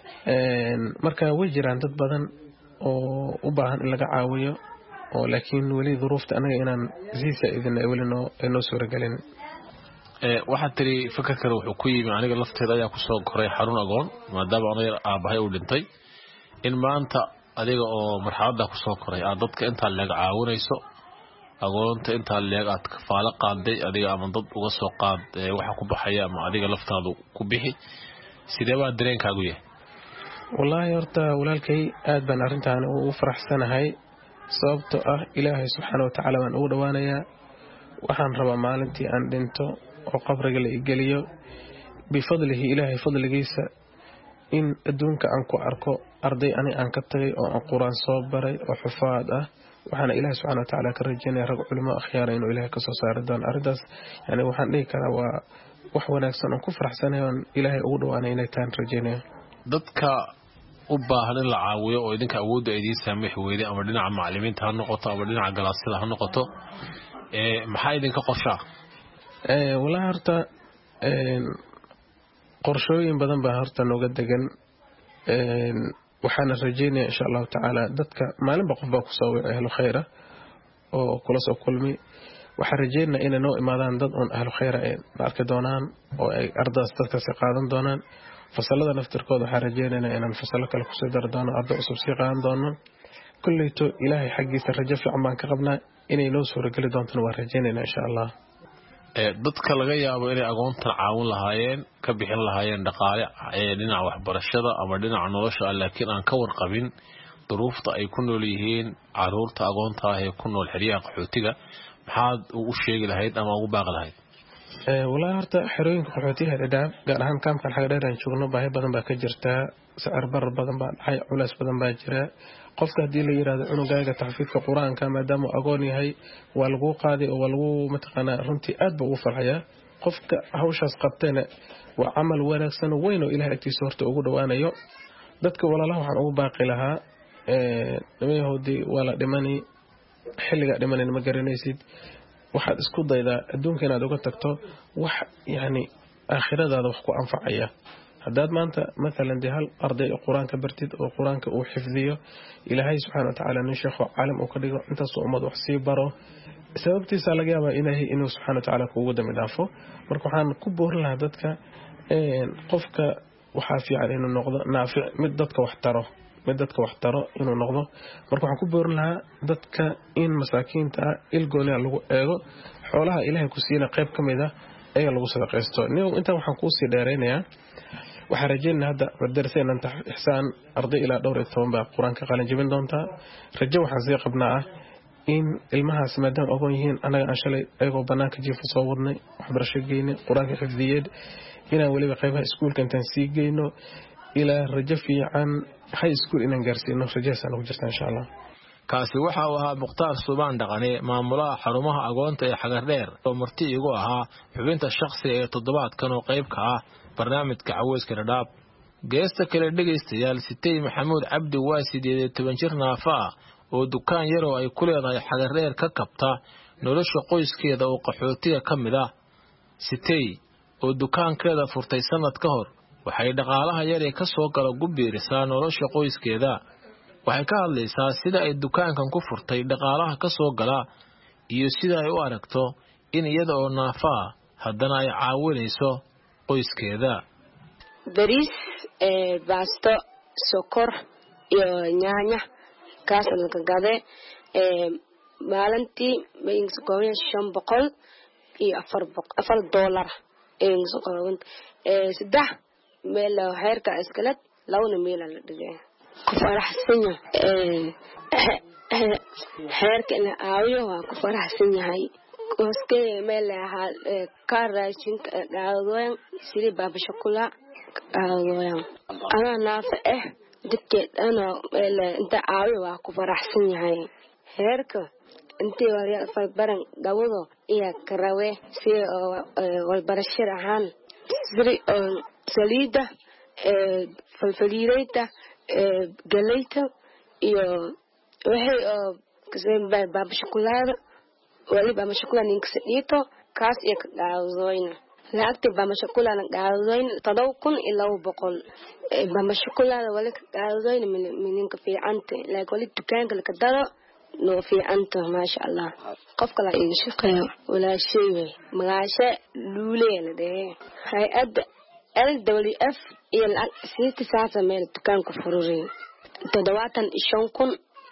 marka way jiraan dad badan oo u baahan in laga caawiyo oo laakiin weli duruufta anaga inaan sii saaidina weli noo suuragelin waxaad tiri fikirkan wuxuu ku yimi aniga lafteeda ayaa kusoo koray xarun agoon maadaama anayar aabahay uu dhintay in maanta adiga oo marxaladda kusoo koray aad dadka intaa leeg caawinayso agoonta intaa leeg aad kafaalo qaaday adiga ama dad uga soo qaad waxa ku baxaya ama adiga laftaadu ku bixi sidee baa dareenkaagu yahay wallaahi horta walaalkay aad baan arrintan ugu faraxsanahay sababtoo ah ilaahay subxaana wa tacaala baan ugu dhowaanayaa waxaan rabaa maalintii aan dhinto oo qabriga la igeliyo bifadlihi ilaahay fadligiisa in adduunka aan ku arko arday ani aan ka tagay oo aan qur-aan soo baray oo xufaad ah waxaana ilaahay subxaana wa tacaala ka rajaynaya rag culimo akhyaara inuu ilaahay kasoo saari doono arrintaas yani waxaan dhihi karaa waa wax wanaagsan oon ku faraxsanahay oon ilaahay ugu dhowaanay inay tahan rajaynaya dadka u baahan in la caawiyo oo idinka awoodda idiin saamixi weyday ama dhinaca macallimiinta ha noqoto ama dhinaca galaasyada ha noqoto maxaa idinka qorshaa wallaahi horta qorshooyin badan baa horta nooga degan waxaana rajaynaya insha allahu tacaala dadka maalinba qof baa kusoo wici ahlu khayra oo kula soo kulmi waxaan rajaynaya inay noo imaadaan dad oon ahlu khayra ay arki doonaan oo ay ardadaas dadkaasi qaadan doonaan fasalada naftirkooda waxaan rajaynaynaa inaan fasalo kale kusoo dari doono arday cusub sii qaadan doono kulleyto ilaahay xaggiisa rajo fiican baan ka qabnaa inay noo suurageli doontana waan rajaynaynaa insha allah dadka laga yaabo inay agoontan caawin lahaayeen ka bixin lahaayeen dhaqaale dhinaca waxbarashada ama dhinaca nolosha laakiin aan ka warqabin duruufta ay ku nool yihiin caruurta agoonta ah ee ku nool xeryaha qaxootiga maxaad ugu sheegi lahayd ama ugu baaqi lahayd wallaahi horta xerooyinka qaxootiyaha dhadhaab gaar ahaan kaamkan xaga dheer aan joogno baahi badan baa ka jirtaa sicir barar badan baa dhacay culays badan baa jira qofka haddii la yidhahdo cunugaaga taxfiidka qur-aanka maadaama agoon yahay waa laguu qaaday oo waa lagu mataqaanaa runtii aad baa ugu farxayaa qofka hawshaas qabtana waa camal wanaagsan weyn oo ilahay agtiisa horta ugu dhowaanayo dadka walaalaha waxaan ugu baaqi lahaa nimayahoodii waa la dhimani xilligaa dhimanayna ma garanaysid waxaad isku daydaa adduunka inaad uga tagto wax yacni aakhiradaada wax ku anfacaya haddaad maanta maalan dee hal arday oo qur-aanka bartid oo qur-aanka uu xifdiyo ilaahay subxana wa tacaala nin sheekho caalim uu ka dhigo intaasoo ummad wax sii baro sababtiisa laga yaabaa ilaahay inuu subxana wa tacaala kuugu dambi dhaafo marka waxaan ku boorin lahaa dadka qofka waxaa fiican inuu noqdo naafic mid dadka wax taro mid dadka wax taro inuu noqdo marka waxaan ku boorin lahaa dadka in masaakiinta ah ilgooniha lagu eego xoolaha ilaahay ku siina qayb ka mid ah ayaga lagu sadaqaysto nin intaan waxaan kuusii dheeraynayaa waxaan rajaynaa hadda madaraseenan ixsaan arday ilaa dhowr iyo toban baa qur-aanka qalin jebin doontaa rajo waxaan sii qabnaa ah in ilmahaas maadaama ogoon yihiin annaga aan shalay ayagoo bannaanka jiifa soo wadnay waxbarasho geynay qur-aanka xifdiyeed inaan weliba qaybaha iskuulka intaan sii geyno ilaa rajo fiican high school inaan gaarsiino rajahaasaan ugu jirta insha allah kaasi waxa uu ahaa mukhtaar subaan dhaqane maamulaha xarumaha agoonta ee xagardheer oo marti igu ahaa xubinta shakhsiga ee toddobaadkan oo qayb ka ah barnaamijka caweyska dhadhaab geesta kale dhegaystayaal sitay maxamuud cabdi waa sideed iyo toban jir naafa ah oo dukaan yaroo ay ku leedahay xagardheer ka kabta nolosha qoyskeeda oo qaxootiga ka mid ah sitay oo dukaankeeda furtay sanad ka hor waxay dhaqaalaha yaree ka soo gala gu biirisaa nolosha qoyskeeda waxay ka hadlaysaa sida ay dukaankan ku furtay dhaqaalaha ka soo gala iyo sida ay u aragto in iyada oo naafa ah haddana ay caawinayso qoyskeeda. bariis baasto sokor iyo yaanya kaas laga gaday maalintii baying sokooyin shan boqol iyo afar afar dollar ee sokooyin saddex meel heerka iskalad lawna meel la dhigay ku faraxsan yahay heerka in aawiyo waa ku faraxsan yahay qoyska meel ahaa ka raashin dhaawaan sidii baaba shakula dhaawaan ana naaf eh dadkeed ana meel inta aawiyo waa ku faraxsan yahay heerka intii wariya farbaran dawado iyo karawe si wal barashir ahaan siri salida ee falfaliirayta ee galayta iyo waxay oo kaseen baaba shakulaada waliba ma shakulaada ninka sidito kaas iyo ka dhaawayna lacagta baaba shakulaada dhaawayna todoba kun iyo laba boqol baaba shakulaada wali ka dhaawayna minka fiicanta laakiin wali dukaanka la ka daro noo fiicanta ma sha Allah qofka la iga shaqeeyo wala shay way magaasha luuleena dee hay'ad L W F iyo lacag saasa meel dukaanka fururay toddobaatan iyo shan kun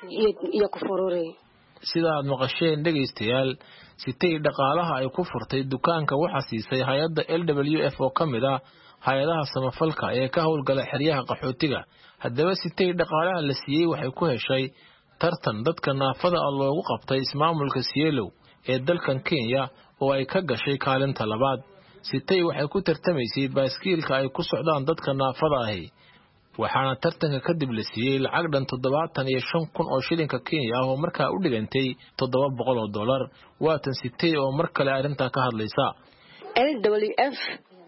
iyo ku fururay. sida aad maqasheen dhageystayaal sitay dhaqaalaha ay ku furtay dukaanka waxa siisay hay'adda L W F oo kamid ah hay'adaha samafalka ee ka howlgala xeryaha qaxootiga. haddaba sitay dhaqaalaha la siiyay waxay ku heshay tartan dadka naafada ah loogu qabtay ismaamulka Sielow ee dalkan Kenya oo ay ka gashay kaalinta labaad. sitay waxay ku tartamaysay baaskiilka ay ku socdaan dadka naafada ah waxaana tartanka kadib la siiyay lacag dhan toddobaatan iyo shan kun oo shilinka Kenya ah oo markaa u dhigantay toddoba boqol oo dollar. waatan sitay oo mar kale arinta ka hadlaysa. L W F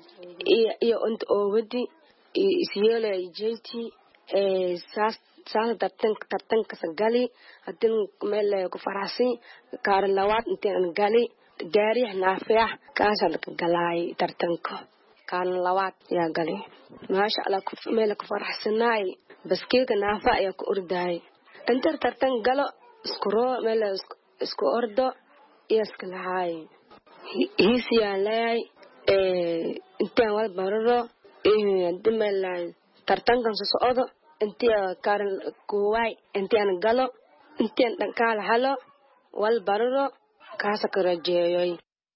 iyo iyo inta oo wadi Sielow J T ee saas saas tartan tartanka sagali hadin meel ku faraxsan kaar lawaad intaan gali gaari naafiya kaas la galay tartanka kaan lawaad yaa gali ma sha Allah ku meel ku faraxsanaay baskeega naafa ayaa ku orday inta tartan galo isku roo meel isku ordo iyo iska lahay hiisiyaan leey ee intaan wal bararo ee dimeelay tartankan soo socdo intii kaaran kuway intaan galo intaan dhankaal halo wal bararo kaasa ka rajeeyoy.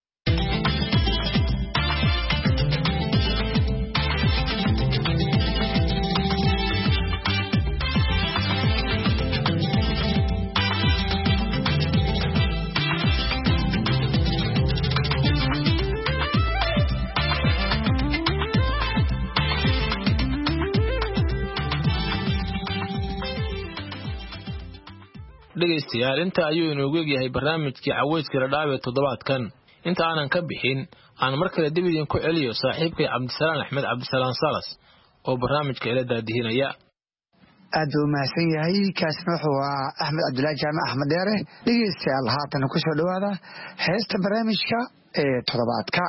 dhageystayaal inta ayuu inoogu egyahay barnaamijkii caweyska radhaabe toddobaadkan. inta aanan ka bixin aan mar kale dib idin ku celiyo saaxiibkay Cabdisalaan Axmed Cabdisalaan Salas oo barnaamijka ila daadihinaya. aad buu mahadsan yahay kaasna wuxuu ahaa Axmed Cabdulaahi Jaamac Axmed Deere. dhageystayaal haatan ku soo dhawaada heesta barnaamijka ee toddobaadka.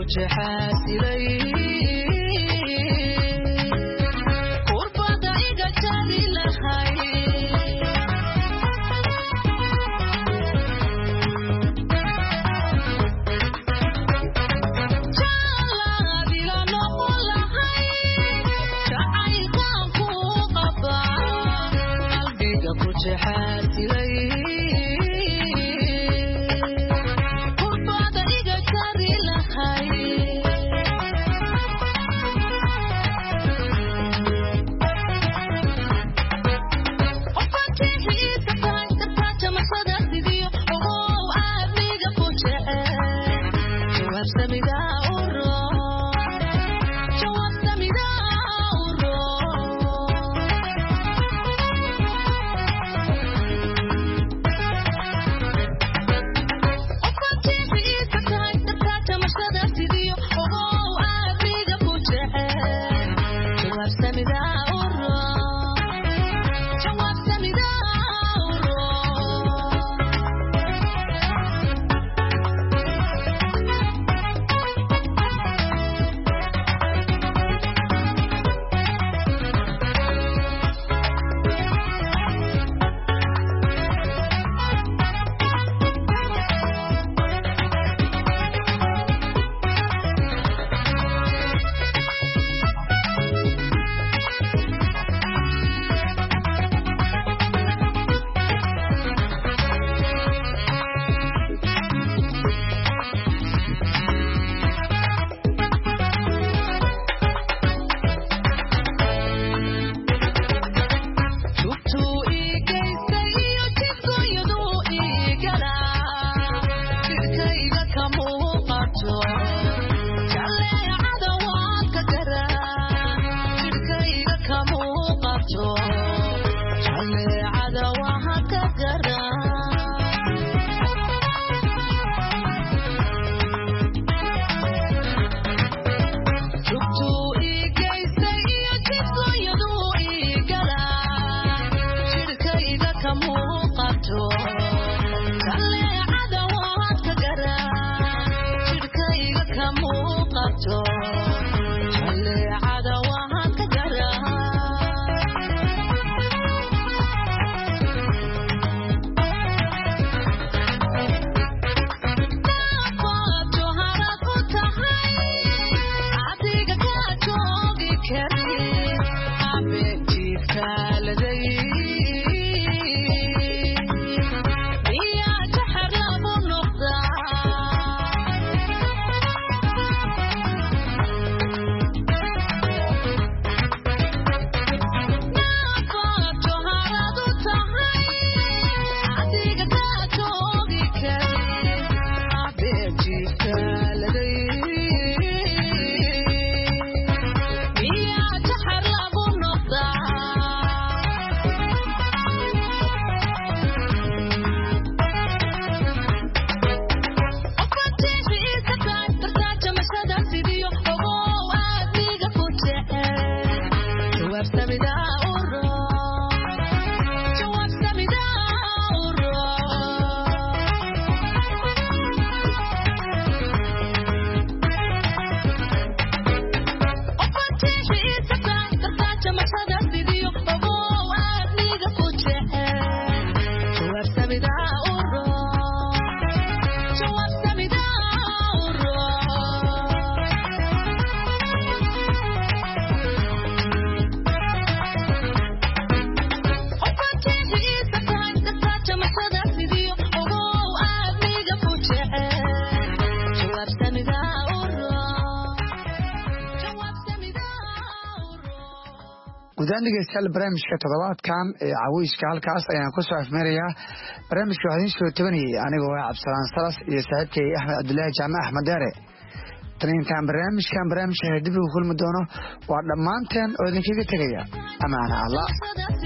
guddaan dhegeystayaal barnaamijka toddobaadkan ee caweyska halkaas ayaan ku soo afmeerayaa barnaamijka waxaa idiin soo tabanayay anigoo ah cabdisalaan salas iyo saaxiibkay axmed cabdulaahi jaamac axmed deere tan intaan barnaamijkan barnaamijka dib ugu kulmi doono waa dhammaanteen oo idinkaga tegaya amaana allah